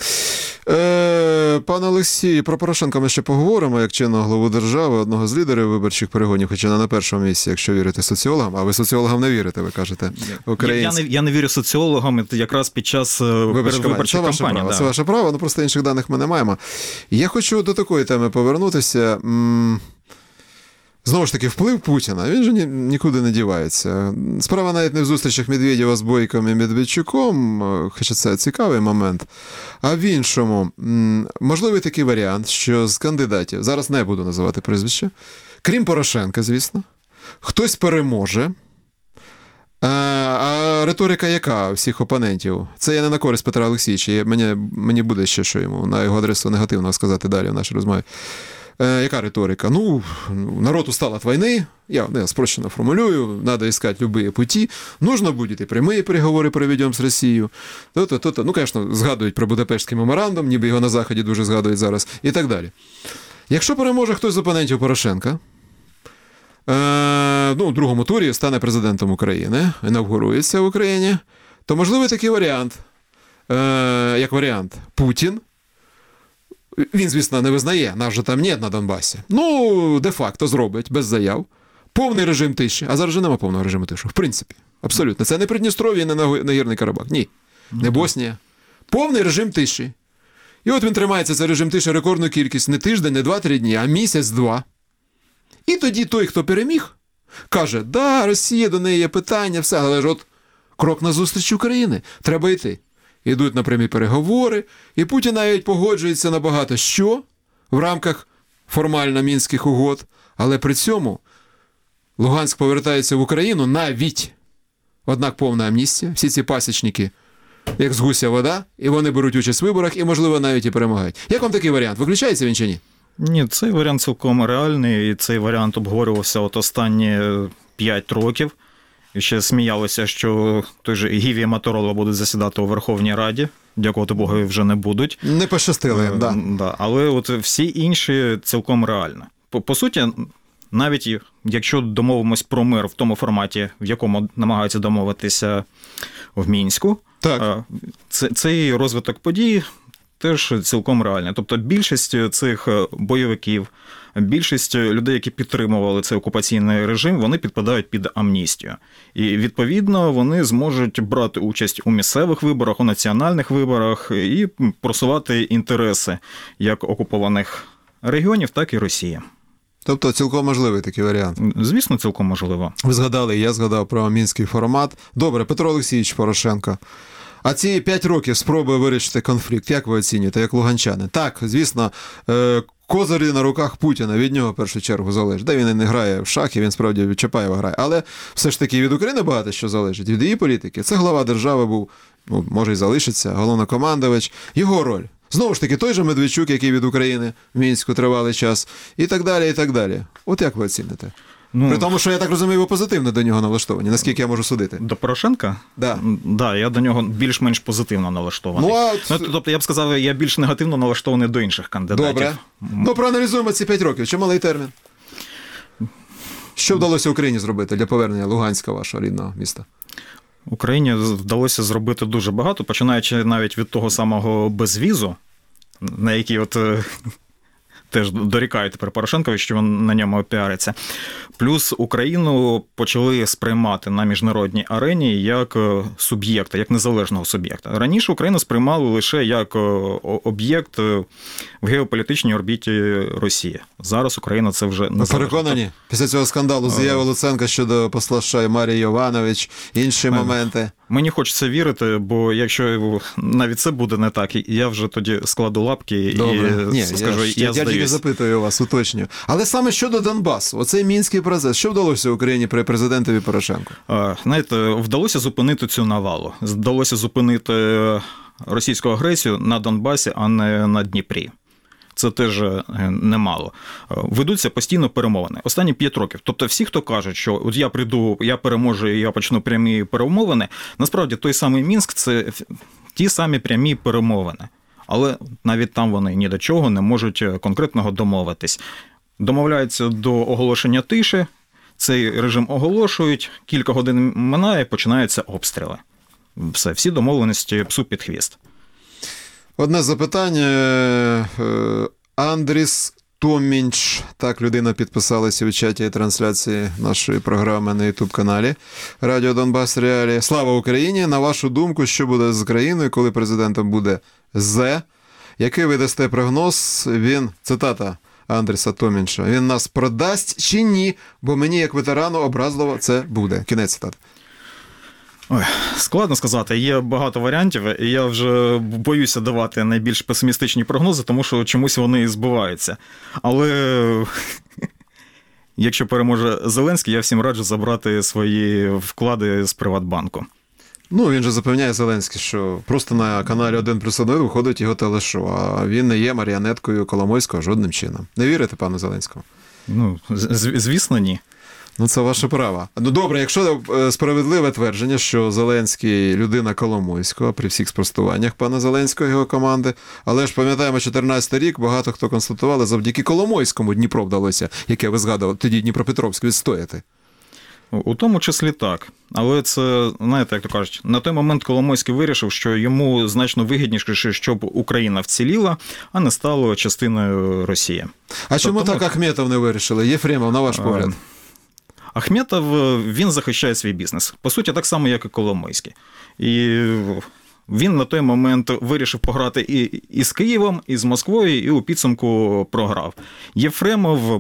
Пане Олексій, про Порошенка ми ще поговоримо, як чинного главу держави, одного з лідерів виборчих перегонів, хоча не на першому місці, якщо вірити соціологам. А ви соціологам не вірите, ви кажете. Я не вірю соціологам якраз під час виборчої кампанії. Це ваше право, але просто інших даних ми не маємо. Я хочу до такої теми повернутися. Знову ж таки, вплив Путіна, він же нікуди не дівається. Справа навіть не в зустрічах Медведєва з Бойком і Медведчуком, хоча це цікавий момент, а в іншому. Можливий такий варіант, що з кандидатів, зараз не буду називати прізвище, крім Порошенка, звісно, хтось переможе, а риторика яка всіх опонентів? Це я не на користь Петра Олексійовича, мені буде ще що йому на його адресу негативного сказати далі в нашій розмові. Яка риторика? Ну, народ устал от войны, я спрощенно формулюю, надо искать любые пути, нужно будет и прямые переговори проведем з Росією, то-то. Ну, звісно, згадують про Будапештський меморандум, ніби його на Заході дуже згадують зараз, і так далі. Якщо переможе хтось з опонентів Порошенка, у другому турі стане президентом України, інавгурується в Україні, то можливий такий варіант, як варіант Путін. Він, звісно, не визнає, нас же там нет на Донбасі. Ну, де-факто зробить, без заяв. Повний режим тиші. А зараз же нема повного режиму тиші. В принципі, абсолютно. Це не Придністров'я, не Нагірний Карабах. Ні. Не Боснія. Повний режим тиші. І от він тримається, цей режим тиші, рекордну кількість. Не тиждень, не 2-3 дні, а місяць-два. І тоді той, хто переміг, каже, да, Росія, до неї є питання, все, але ж от крок назустріч України. Треба йти. Ідуть на прямі переговори, і Путін навіть погоджується на багато що в рамках формально Мінських угод, але при цьому Луганськ повертається в Україну навіть. Однак повна амністія, всі ці пасічники, як з гуся вода, і вони беруть участь в виборах, і, можливо, навіть і перемагають. Як вам такий варіант? Виключається він чи ні? Ні, цей варіант цілком реальний, і цей варіант обговорювався останні 5 років. І ще сміялися, що той же Гіві Моторола будуть засідати у Верховній Раді, дякувати Богу, вже не будуть. Не пощастило їм, да. Да. Але от всі інші цілком реально. По суті, навіть якщо домовимось про мир в тому форматі, в якому намагаються домовитися в Мінську, так. Цей розвиток подій теж цілком реальний. Тобто більшість цих бойовиків, більшість людей, які підтримували цей окупаційний режим, вони підпадають під амністію. І, відповідно, вони зможуть брати участь у місцевих виборах, у національних виборах і просувати інтереси як окупованих регіонів, так і Росії. Тобто цілком можливий такий варіант? Звісно, цілком можливо. Ви згадали, я згадав про мінський формат. Добре, Петро Олексійович Порошенко. А ці 5 років спроби вирішити конфлікт, як ви оцінюєте, як луганчани? Так, звісно, козирі на руках Путіна, від нього в першу чергу залежить. Де він і не грає в шахи, він справді від Чапаєва грає. Але все ж таки від України багато що залежить, від її політики. Це глава держави був, може і залишиться, головнокомандувач. Його роль. Знову ж таки, той же Медведчук, який від України в Мінську тривалий час. І так далі, і так далі. От як ви оціните? При тому, що, я так розумію, ви позитивно до нього налаштовані, наскільки я можу судити. До Порошенка? Да. Да, я до нього більш-менш позитивно налаштований. Тобто, я б сказав, я більш негативно налаштований до інших кандидатів. Добре. Проаналізуємо ці 5 років. Чималий термін? Що вдалося Україні зробити для повернення Луганська, вашого рідного міста? Україні вдалося зробити дуже багато, починаючи навіть від того самого безвізу, на який теж дорікають тепер Порошенкові, що він на ньому піариться. Плюс Україну почали сприймати на міжнародній арені як суб'єкта, як незалежного суб'єкта. Раніше Україну сприймали лише як об'єкт в геополітичній орбіті Росії. Зараз Україна це вже не переконані? Після цього скандалу заяви Луценка щодо посла США Марії Йованович, інші моменти. Мені хочеться вірити, бо якщо навіть це буде не так, я вже тоді складу лапки і скажу, я здаюсь. Я тільки запитую вас, уточнюю. Але саме щодо Донбасу, оцей мінський процес, що вдалося Україні при президентові Порошенку? Знаєте, вдалося зупинити цю навалу. Вдалося зупинити російську агресію на Донбасі, а не на Дніпрі. Це теж немало. Ведуться постійно перемовини. Останні 5 років. Тобто всі, хто кажуть, що от я прийду, я переможу і я почну прямі перемовини, насправді той самий Мінськ – це ті самі прямі перемовини. Але навіть там вони ні до чого не можуть конкретного домовитись. Домовляються до оголошення тиші, цей режим оголошують, кілька годин минає, починаються обстріли. Все, всі домовленості псу під хвіст. Одне запитання. Андріс Томінч, так людина підписалася у чаті трансляції нашої програми на YouTube-каналі Радіо Донбас Реалії. Слава Україні! На вашу думку, що буде з країною, коли президентом буде Зе? Який ви дасте прогноз? Він, цитата Андріса Томінча, він нас продасть чи ні? Бо мені, як ветерану, образливо це буде. Кінець цитати. Ой, складно сказати, є багато варіантів, і я вже боюся давати найбільш песимістичні прогнози, тому що чомусь вони і збуваються. Але якщо переможе Зеленський, я всім раджу забрати свої вклади з Приватбанку. Ну, він же запевняє Зеленський, що просто на каналі 1+1 виходить його телешоу, а він не є маріонеткою Коломойського жодним чином. Не вірите пану Зеленському? Ну, звісно, ні. Ну, це ваше право. Ну, добре, якщо справедливе твердження, що Зеленський – людина Коломойського, при всіх спростуваннях пана Зеленського і його команди, але ж пам'ятаємо 14-й рік, багато хто констатували, завдяки Коломойському Дніпро вдалося, яке ви згадували, тоді Дніпропетровськ відстояти. У тому числі так. Але це, знаєте, як то кажуть, на той момент Коломойський вирішив, що йому значно вигідніше, щоб Україна вціліла, а не стала частиною Росії. А чому так Ахметов не вирішили? Єфремов, на ваш погляд? Ахметов, він захищає свій бізнес. По суті, так само, як і Коломойський. І він на той момент вирішив пограти і з Києвом, і з Москвою, і у підсумку програв. Єфремов...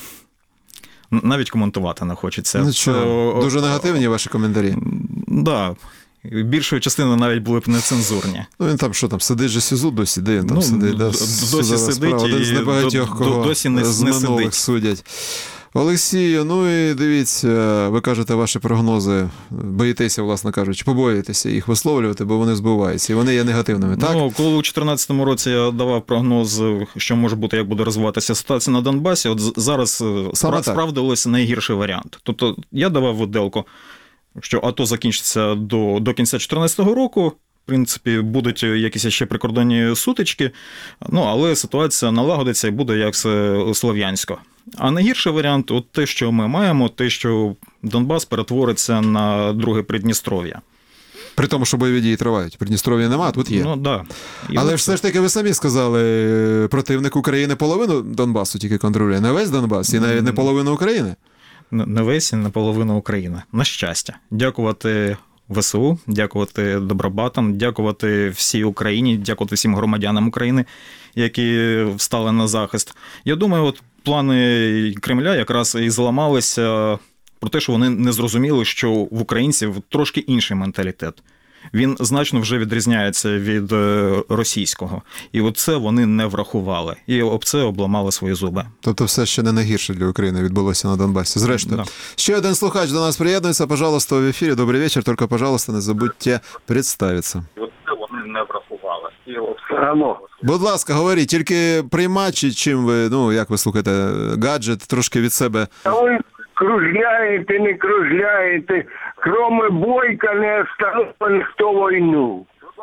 Навіть коментувати не хочеться. Ну що, дуже негативні ваші коментарі? Так. Да. Більшою частиною навіть були б нецензурні. Ну він там що там, сидить же СІЗО досі, де він там сидить? Досі сидить один з небагатьох, кого досі не з минулих сидить. Судять. Олексію, ну і дивіться, ви кажете ваші прогнози, боїтеся, власне кажучи, побоїтеся їх висловлювати, бо вони збуваються, і вони є негативними, так? Ну, коли у 2014 році я давав прогноз, що може бути, як буде розвиватися ситуація на Донбасі, от зараз справдилося найгірший варіант. Тобто я давав виделку, що АТО закінчиться до кінця 2014 року, в принципі, будуть якісь ще прикордонні сутички, ну, але ситуація налагодиться і буде як Слов'янсько. А найгірший варіант – от те, що ми маємо, те, що Донбас перетвориться на друге Придністров'я. При тому, що бойові дії тривають. Придністров'я нема, тут є. Ну, да. Але все ж таки ви самі сказали, противник України половину Донбасу тільки контролює, не весь Донбас і навіть не половину України. Не весь і не половину України. На щастя. Дякувати ВСУ, дякувати добробатам, дякувати всій Україні, дякувати всім громадянам України, які встали на захист. Я думаю, от плани Кремля якраз і зламалися про те, що вони не зрозуміли, що в українців трошки інший менталітет. Він значно вже відрізняється від російського. І от це вони не врахували. І об це обламали свої зуби. Тобто все ще не найгірше для України відбулося на Донбасі. Зрештою. Да. Ще один слухач до нас приєднується. Пожалуйста, в ефірі. Добрий вечір. Тільки, пожалуйста, не забудьте представитися. От це вони не врахували. Будь ласка, говоріть. Тільки приймачі, чим ви, ну, як ви слухаєте, гаджет, трошки від себе... Кружляєте, не кружляєте, кроме Бойка не остановив ніхто війну.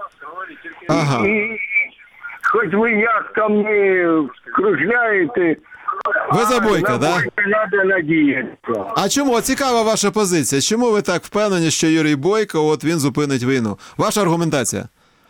Ага. І хоч ви як там не кружляєте, ви за Бойка, да? Бойка треба надіятися. А чому? Цікава ваша позиція. Чому ви так впевнені, що Юрій Бойко, от він зупинить війну? Ваша аргументація?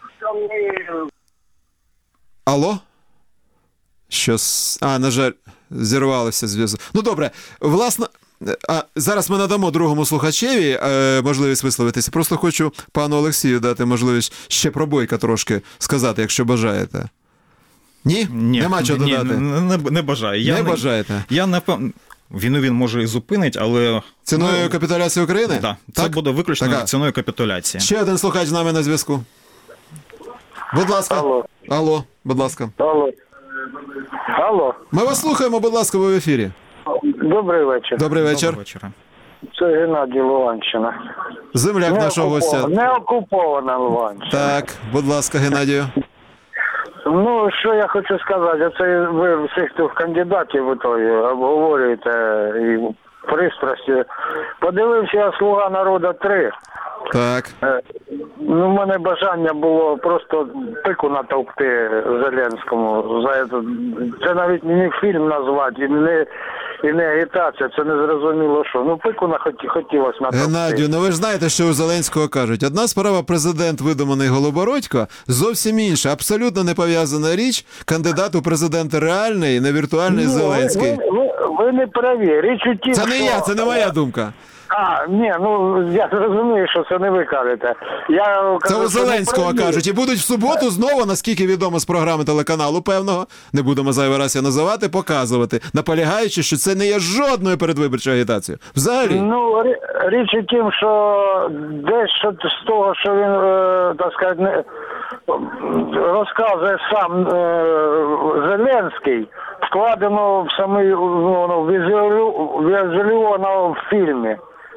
Алло? Щось... на жаль, зірвалося зв'язок. Ну, добре, власне... зараз ми надамо другому слухачеві можливість висловитися. Просто хочу пану Олексію дати можливість ще про Бойка трошки сказати, якщо бажаєте. Ні? Нема чого додати? Не бажаю. Не бажаєте? Я напевно... Війну він може і зупинить, але... Ціною капітуляції України? Да, це буде виключно ціною капітуляції. Ще один слухач з нами на зв'язку. Будь ласка. Алло, будь ласка. Алло. Ми вас слухаємо, будь ласка, ви в ефірі. Добрий вечір. Добрий вечір. Добрий вечір. Це Геннадій, Луганщина. Земляк нашого гостя. Не окупована Луганщина. Так, будь ласка, Геннадію. Ну, що я хочу сказати, це ви всіх тих кандидатів в ітогі обговорюєте і пристрасті. Подивився я «Слуга народу 3». Так. Ну, в мене бажання було просто пику натовкти Зеленському за це. Це навіть не фільм назвати, і не агітація, це не зрозуміло що. Ну, пику хотілося натовкти. Геннадію, ну ви ж знаєте, що у Зеленського кажуть. Одна справа президент видуманий Голобородько, зовсім інша, абсолютно не пов'язана річ, кандидат у президенти реальний, не віртуальний Зеленський. Ви не праві. Річ у тім, це не я, це не моя думка. Я розумію, що це не ви кажете. Це у Зеленського кажуть. І будуть в суботу знову, наскільки відомо з програми телеканалу певного, не будемо зайвий раз я називати, показувати, наполягаючи, що це не є жодною передвиборчою агітацією. Взагалі. Ну, річ у тім, що дещо з того, що він, так сказати, розказує сам Зеленський, вкладено в самий візуалізовано в фільмі.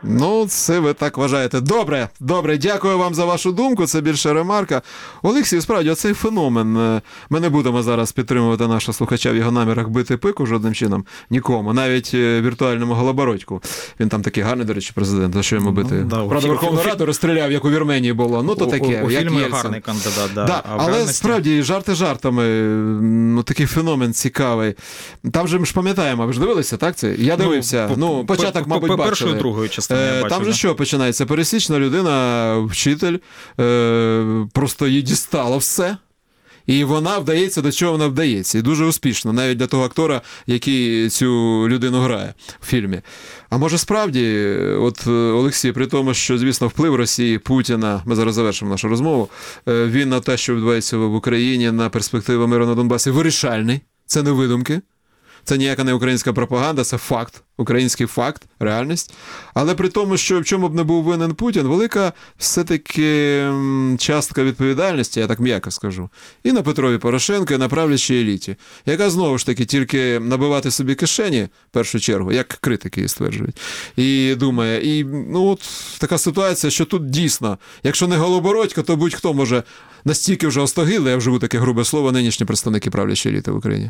Ну, це ви так вважаєте. Добре, дякую вам за вашу думку, це більше ремарка. Олексій, справді, оцей феномен, ми не будемо зараз підтримувати нашого слухача в його намірах бити пику жодним чином, нікому, навіть віртуальному Голобородьку. Він там такий гарний, до речі, президент, за що йому бити? Правда, Верховну Раду розстріляв, як у Вірменії було, ну то таке. У фільмі гарний кандидат, да. Але справді, жарти жартами, такий феномен цікавий. Там же ми ж пам'ятаємо, ви ж дивилися, так це? Я дивився, початок, мабуть, бачили. Першої, другої частини я бачив. Там же що починається? Пересічна людина, вчитель, просто їй дістало все. І вона вдається, до чого вона вдається. І дуже успішно, навіть для того актора, який цю людину грає в фільмі. А може справді, от Олексій, при тому, що, звісно, вплив Росії, Путіна, ми зараз завершимо нашу розмову, він на те, що відбувається в Україні, на перспективу миру на Донбасі, вирішальний. Це не видумки. Це ніяка не українська пропаганда, це факт, український факт, реальність. Але при тому, що в чому б не був винен Путін, велика все-таки частка відповідальності, я так м'яко скажу, і на Петрові Порошенко, і на правлячій еліті, яка знову ж таки тільки набивати собі кишені, в першу чергу, як критики стверджують, і думає, от така ситуація, що тут дійсно, якщо не Голобородько, то будь-хто може настільки вже остогидли, я вживу таке грубе слово, нинішні представники правлячої еліти в Україні.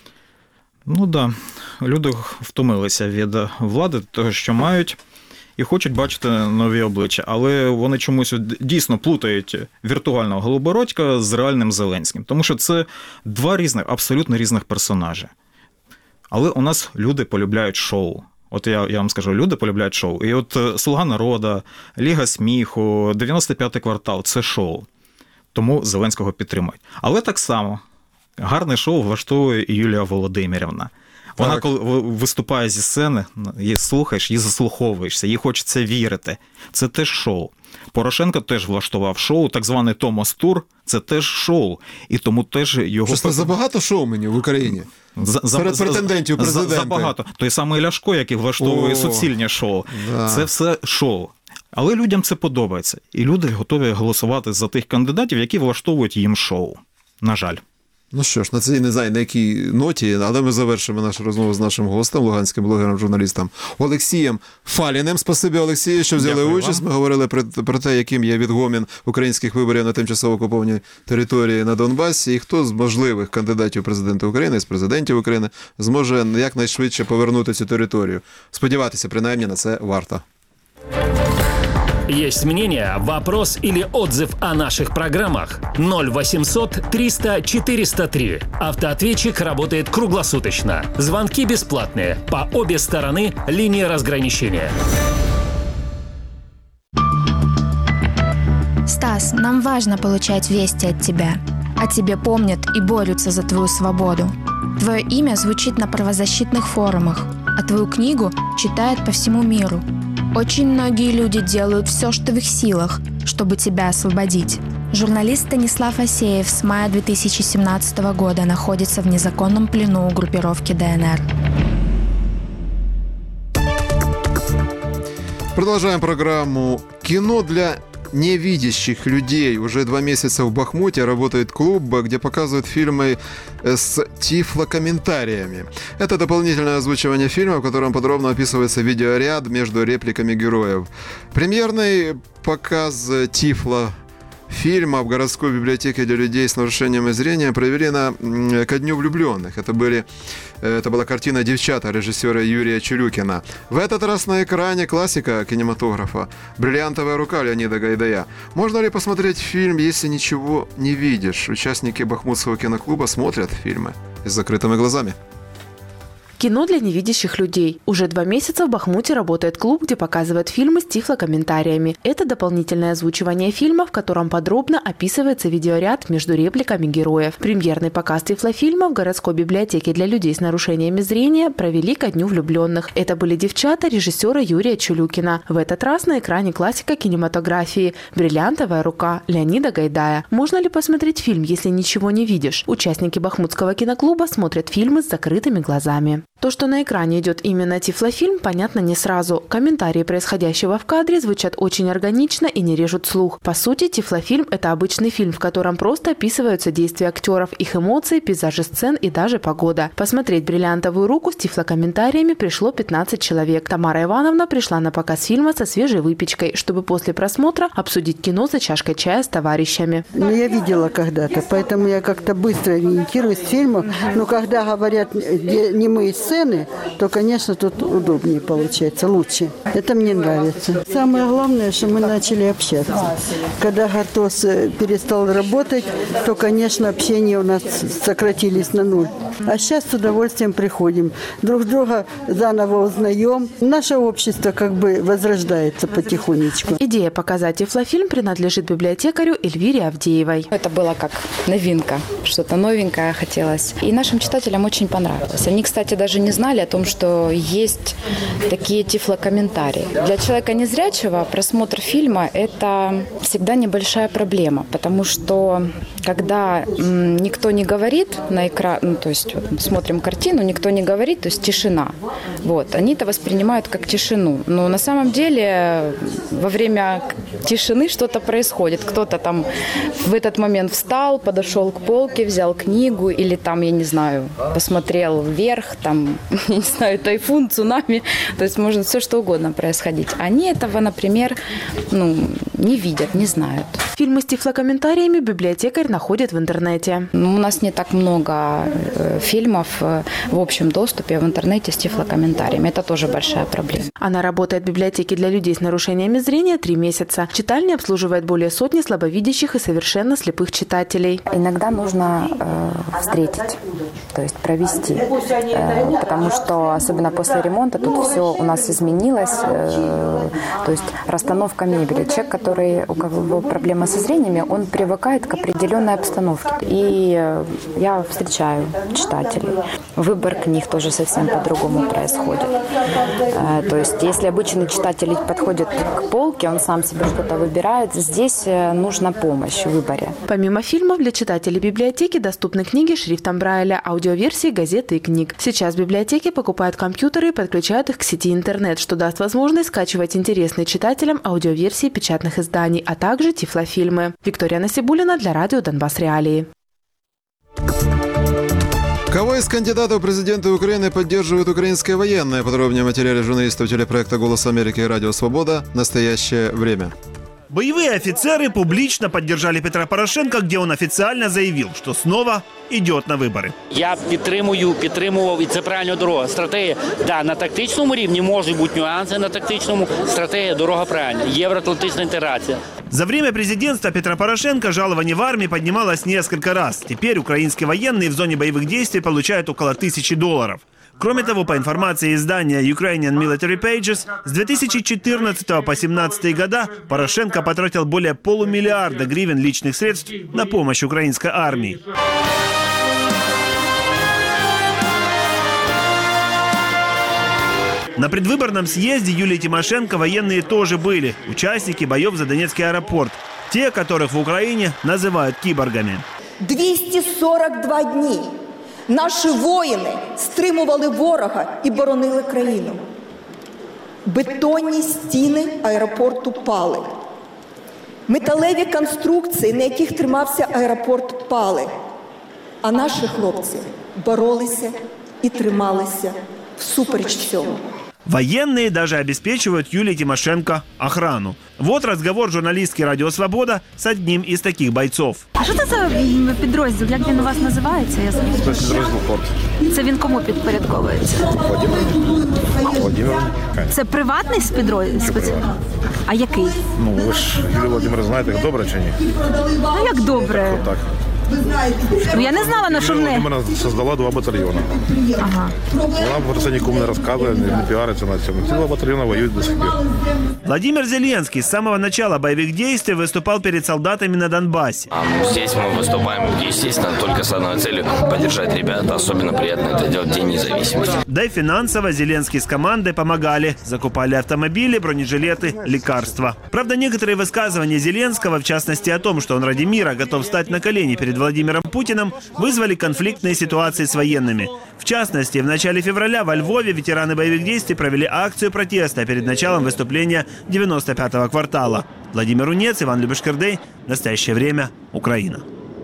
Ну так, люди втомилися від влади, того, що мають, і хочуть бачити нові обличчя. Але вони чомусь дійсно плутають віртуального Голобородька з реальним Зеленським. Тому що це два абсолютно різних персонажі. Але у нас люди полюбляють шоу. От я вам скажу, люди полюбляють шоу. І от «Слуга народу», «Ліга сміху», «95-й квартал» – це шоу. Тому Зеленського підтримують. Але так само гарне шоу влаштовує і Юлія Володимирівна. Вона, коли виступає зі сцени, її слухаєш, її заслуховуєшся, їй хочеться вірити. Це теж шоу. Порошенко теж влаштував шоу, так званий Томос Тур, це теж шоу. І тому теж його... Щось не забагато шоуменів в Україні? Серед претендентів президента. Забагато. Той самий Ляшко, який влаштовує суцільні шоу. Да. Це все шоу. Але людям це подобається. І люди готові голосувати за тих кандидатів, які влаштовують їм шоу. На жаль. Ну що ж, на цій, не знаю, на якій ноті, але ми завершимо нашу розмову з нашим гостем, луганським блогером, журналістом Олексієм Фаліним. Спасибі, Олексію, що взяли участь. Ми говорили про те, яким є відгомін українських виборів на тимчасово окупованій території на Донбасі, і хто з можливих кандидатів президента України, з президентів України, зможе якнайшвидше повернути цю територію. Сподіватися, принаймні, на це варто. Есть мнение, вопрос или отзыв о наших программах? 0800 300 403. Автоответчик работает круглосуточно. Звонки бесплатные. По обе стороны линии разграничения. Стас, нам важно получать вести от тебя. О тебе помнят и борются за твою свободу. Твое имя звучит на правозащитных форумах, а твою книгу читают по всему миру. Очень многие люди делают все, что в их силах, чтобы тебя освободить. Журналист Станислав Асеев с мая 2017 года находится в незаконном плену у группировки ДНР. Продолжаем программу «Кино для невидящих людей». Уже 2 месяца в Бахмуте работает клуб, где показывают фильмы с тифлокомментариями. Это дополнительное озвучивание фильма, в котором подробно описывается видеоряд между репликами героев. Премьерный показ тифлофильма в городской библиотеке для людей с нарушениями зрения провели ко Дню влюбленных. Это была картина «Девчата» режиссера Юрия Чулюкина. В этот раз на экране классика кинематографа «Бриллиантовая рука» Леонида Гайдая. Можно ли посмотреть фильм, если ничего не видишь? Участники Бахмутского киноклуба смотрят фильмы с закрытыми глазами. Кино для невидящих людей. Уже 2 месяца в Бахмуте работает клуб, где показывают фильмы с тифлокомментариями. Это дополнительное озвучивание фильма, в котором подробно описывается видеоряд между репликами героев. Премьерный показ тифлофильма в городской библиотеке для людей с нарушениями зрения провели ко Дню влюбленных. Это были «Девчата» режиссера Юрия Чулюкина. В этот раз на экране классика кинематографии «Бриллиантовая рука» Леонида Гайдая. Можно ли посмотреть фильм, если ничего не видишь? Участники Бахмутского киноклуба смотрят фильмы с закрытыми глазами. То, что на экране идет именно тифлофильм, понятно не сразу. Комментарии происходящего в кадре звучат очень органично и не режут слух. По сути, тифлофильм – это обычный фильм, в котором просто описываются действия актеров, их эмоции, пейзажи сцен и даже погода. Посмотреть «Бриллиантовую руку» с тифлокомментариями пришло 15 человек. Тамара Ивановна пришла на показ фильма со свежей выпечкой, чтобы после просмотра обсудить кино за чашкой чая с товарищами. Я видела когда-то, поэтому я как-то быстро ориентируюсь в фильмах. Но когда говорят немые сцены, то, конечно, тут удобнее получается, лучше. Это мне нравится. Самое главное, что мы начали общаться. Когда Гартос перестал работать, то, конечно, общение у нас сократились на 0. А сейчас с удовольствием приходим. Друг друга заново узнаем. Наше общество как бы возрождается потихонечку. Идея показать тифлофильм принадлежит библиотекарю Эльвире Авдеевой. Это было как новинка, что-то новенькое хотелось. И нашим читателям очень понравилось. Они, кстати, даже не знали о том, что есть такие тифлокомментарии. Для человека незрячего просмотр фильма – это всегда небольшая проблема, потому что когда никто не говорит на экран, ну, то есть вот, смотрим картину, никто не говорит, то есть тишина. Вот, они это воспринимают как тишину. Но на самом деле во время тишины что-то происходит. Кто-то там в этот момент встал, подошел к полке, взял книгу или там, я не знаю, посмотрел вверх, там, я не знаю, тайфун, цунами. То есть может все что угодно происходить. Они этого, например, не видят, не знают. Фильмы с тифлокомментариями библиотекарь находит в интернете. У нас не так много фильмов в общем доступе в интернете с тифлокомментариями. Это тоже большая проблема. Она работает в библиотеке для людей с нарушениями зрения 3 месяца. Читальня обслуживает более сотни слабовидящих и совершенно слепых читателей. Иногда нужно встретить, то есть провести, потому что особенно после ремонта тут все у нас изменилось, то есть расстановка мебели. Человек, у кого проблемы со зрениями, он привыкает к определенной обстановке. И я встречаю читателей. Выбор книг тоже совсем по-другому происходит. То есть если обычный читатель подходит к полке, он сам себе что-то выбирает, здесь нужна помощь в выборе. Помимо фильмов, для читателей библиотеки доступны книги шрифтом Брайля, аудиоверсии, газеты и книг. Сейчас библиотеки покупают компьютеры и подключают их к сети интернет, что даст возможность скачивать интересные читателям аудиоверсии печатных изданий, а также тифлофильмы. Виктория Насибуллина для радио «Донбасс Реалии». Кого из кандидатов в президенты Украины поддерживают украинские военные? Подробнее в материале журналистов телепроекта «Голос Америки» и «Радио Свобода. Настоящее время». Боевые офицеры публично поддержали Петра Порошенка, где он официально заявил, что снова идет на вибори. Я підтримував, і це правильна дорога. Стратегія, да, на тактичному рівні можуть бути нюанси, на тактичному стратегія, дорога правильна. Євроатлантична інтеграція. За время президентства Петра Порошенко жалование в армии поднималось несколько раз. Теперь украинские военные в зоне боевых действий получают около $1000. Кроме того, по информации издания Ukrainian Military Pages, с 2014 по 2017 года Порошенко потратил более $500 миллиарда гривен личных средств на помощь украинской армии. На предвыборном съезде Юлии Тимошенко военные тоже были, участники боев за Донецкий аэропорт, те, которых в Украине называют киборгами. 242 дні наші воїни стримували ворога і боронили країну. Бетонні стіни аеропорту пали. Металеві конструкції, на яких тримався аеропорт, пали. А наші хлопці боролися і трималися всупереч всьому. Военные даже обеспечивают Юлии Тимошенко охрану. Вот разговор журналистки «Радио Свобода» с одним из таких бойцов. А що це за підрозділ? Як він у вас називається? Підрозділ «Форт». Це він кому підпорядковується? Владимир. Це приватний підрозділ? А який? Ну, ви ж Юлію Володимира знаєте, як добре чи ні? Ну, як добре? Так. Ну, я не знала, на що в неї. Вона створила 2 батальйони. Ага. Вона про це нікому не розказує, не піариться на цьому. Ці 2 батальйони воюють до сих пір. Владимир Зеленский с самого начала боевых действий выступал перед солдатами на Донбассе. Здесь мы выступаем, естественно, только с одной целью – поддержать ребят. Особенно приятно это делать в День независимости. Да и финансово Зеленский с командой помогали. Закупали автомобили, бронежилеты, лекарства. Правда, некоторые высказывания Зеленского, в частности о том, что он ради мира готов встать на колени перед перед Владимиром Путиным вызвали конфликтные ситуации с военными. В частности, в начале февраля во Львове ветераны боевых действий провели акцию протеста перед началом выступления 95-го квартала. Владимир Унец, Иван Любешкердей. Настоящее время. Украина.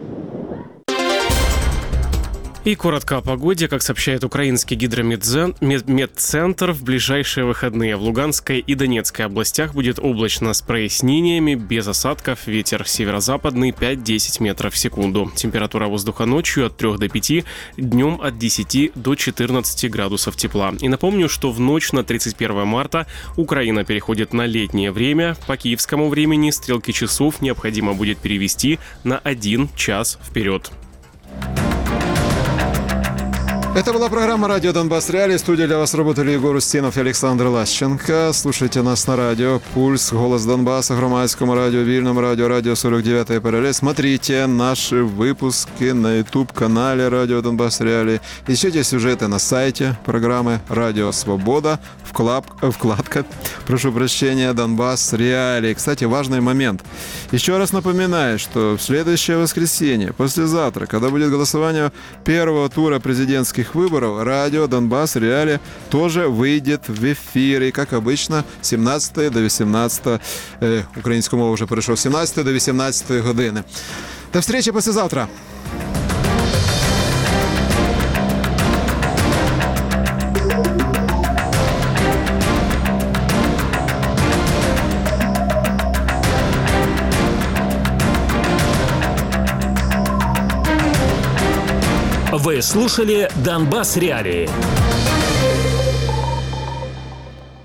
И коротко о погоде. Как сообщает украинский гидрометцентр, в ближайшие выходные в Луганской и Донецкой областях будет облачно с прояснениями, без осадков, ветер северо-западный 5-10 метров в секунду. Температура воздуха ночью от 3 до 5, днем от 10 до 14 градусов тепла. И напомню, что в ночь на 31 марта Украина переходит на летнее время. По киевскому времени стрелки часов необходимо будет перевести на 1 час вперед. Это была программа «Радио Донбасс Реалии». В студии для вас работали Егор Устинов и Александр Лащенко. Слушайте нас на радио «Пульс», «Голос Донбасса», Громадскому радио, Вильному радио, радио 49 параллель. Смотрите наши выпуски на YouTube-канале «Радио Донбасс Реалии». Ищите сюжеты на сайте программы «Радио Свобода», вкладка, «Донбасс Реалии». Кстати, важный момент. Еще раз напоминаю, что в следующее воскресенье, послезавтра, когда будет голосование первого тура президентских выборов, радио Донбасс Реалии тоже выйдет в эфир. И, как обычно, 17 до 18, українську мову вже перейшов, 17 до 18 години. До встречи послезавтра. Вы слушали «Донбасс Реалии».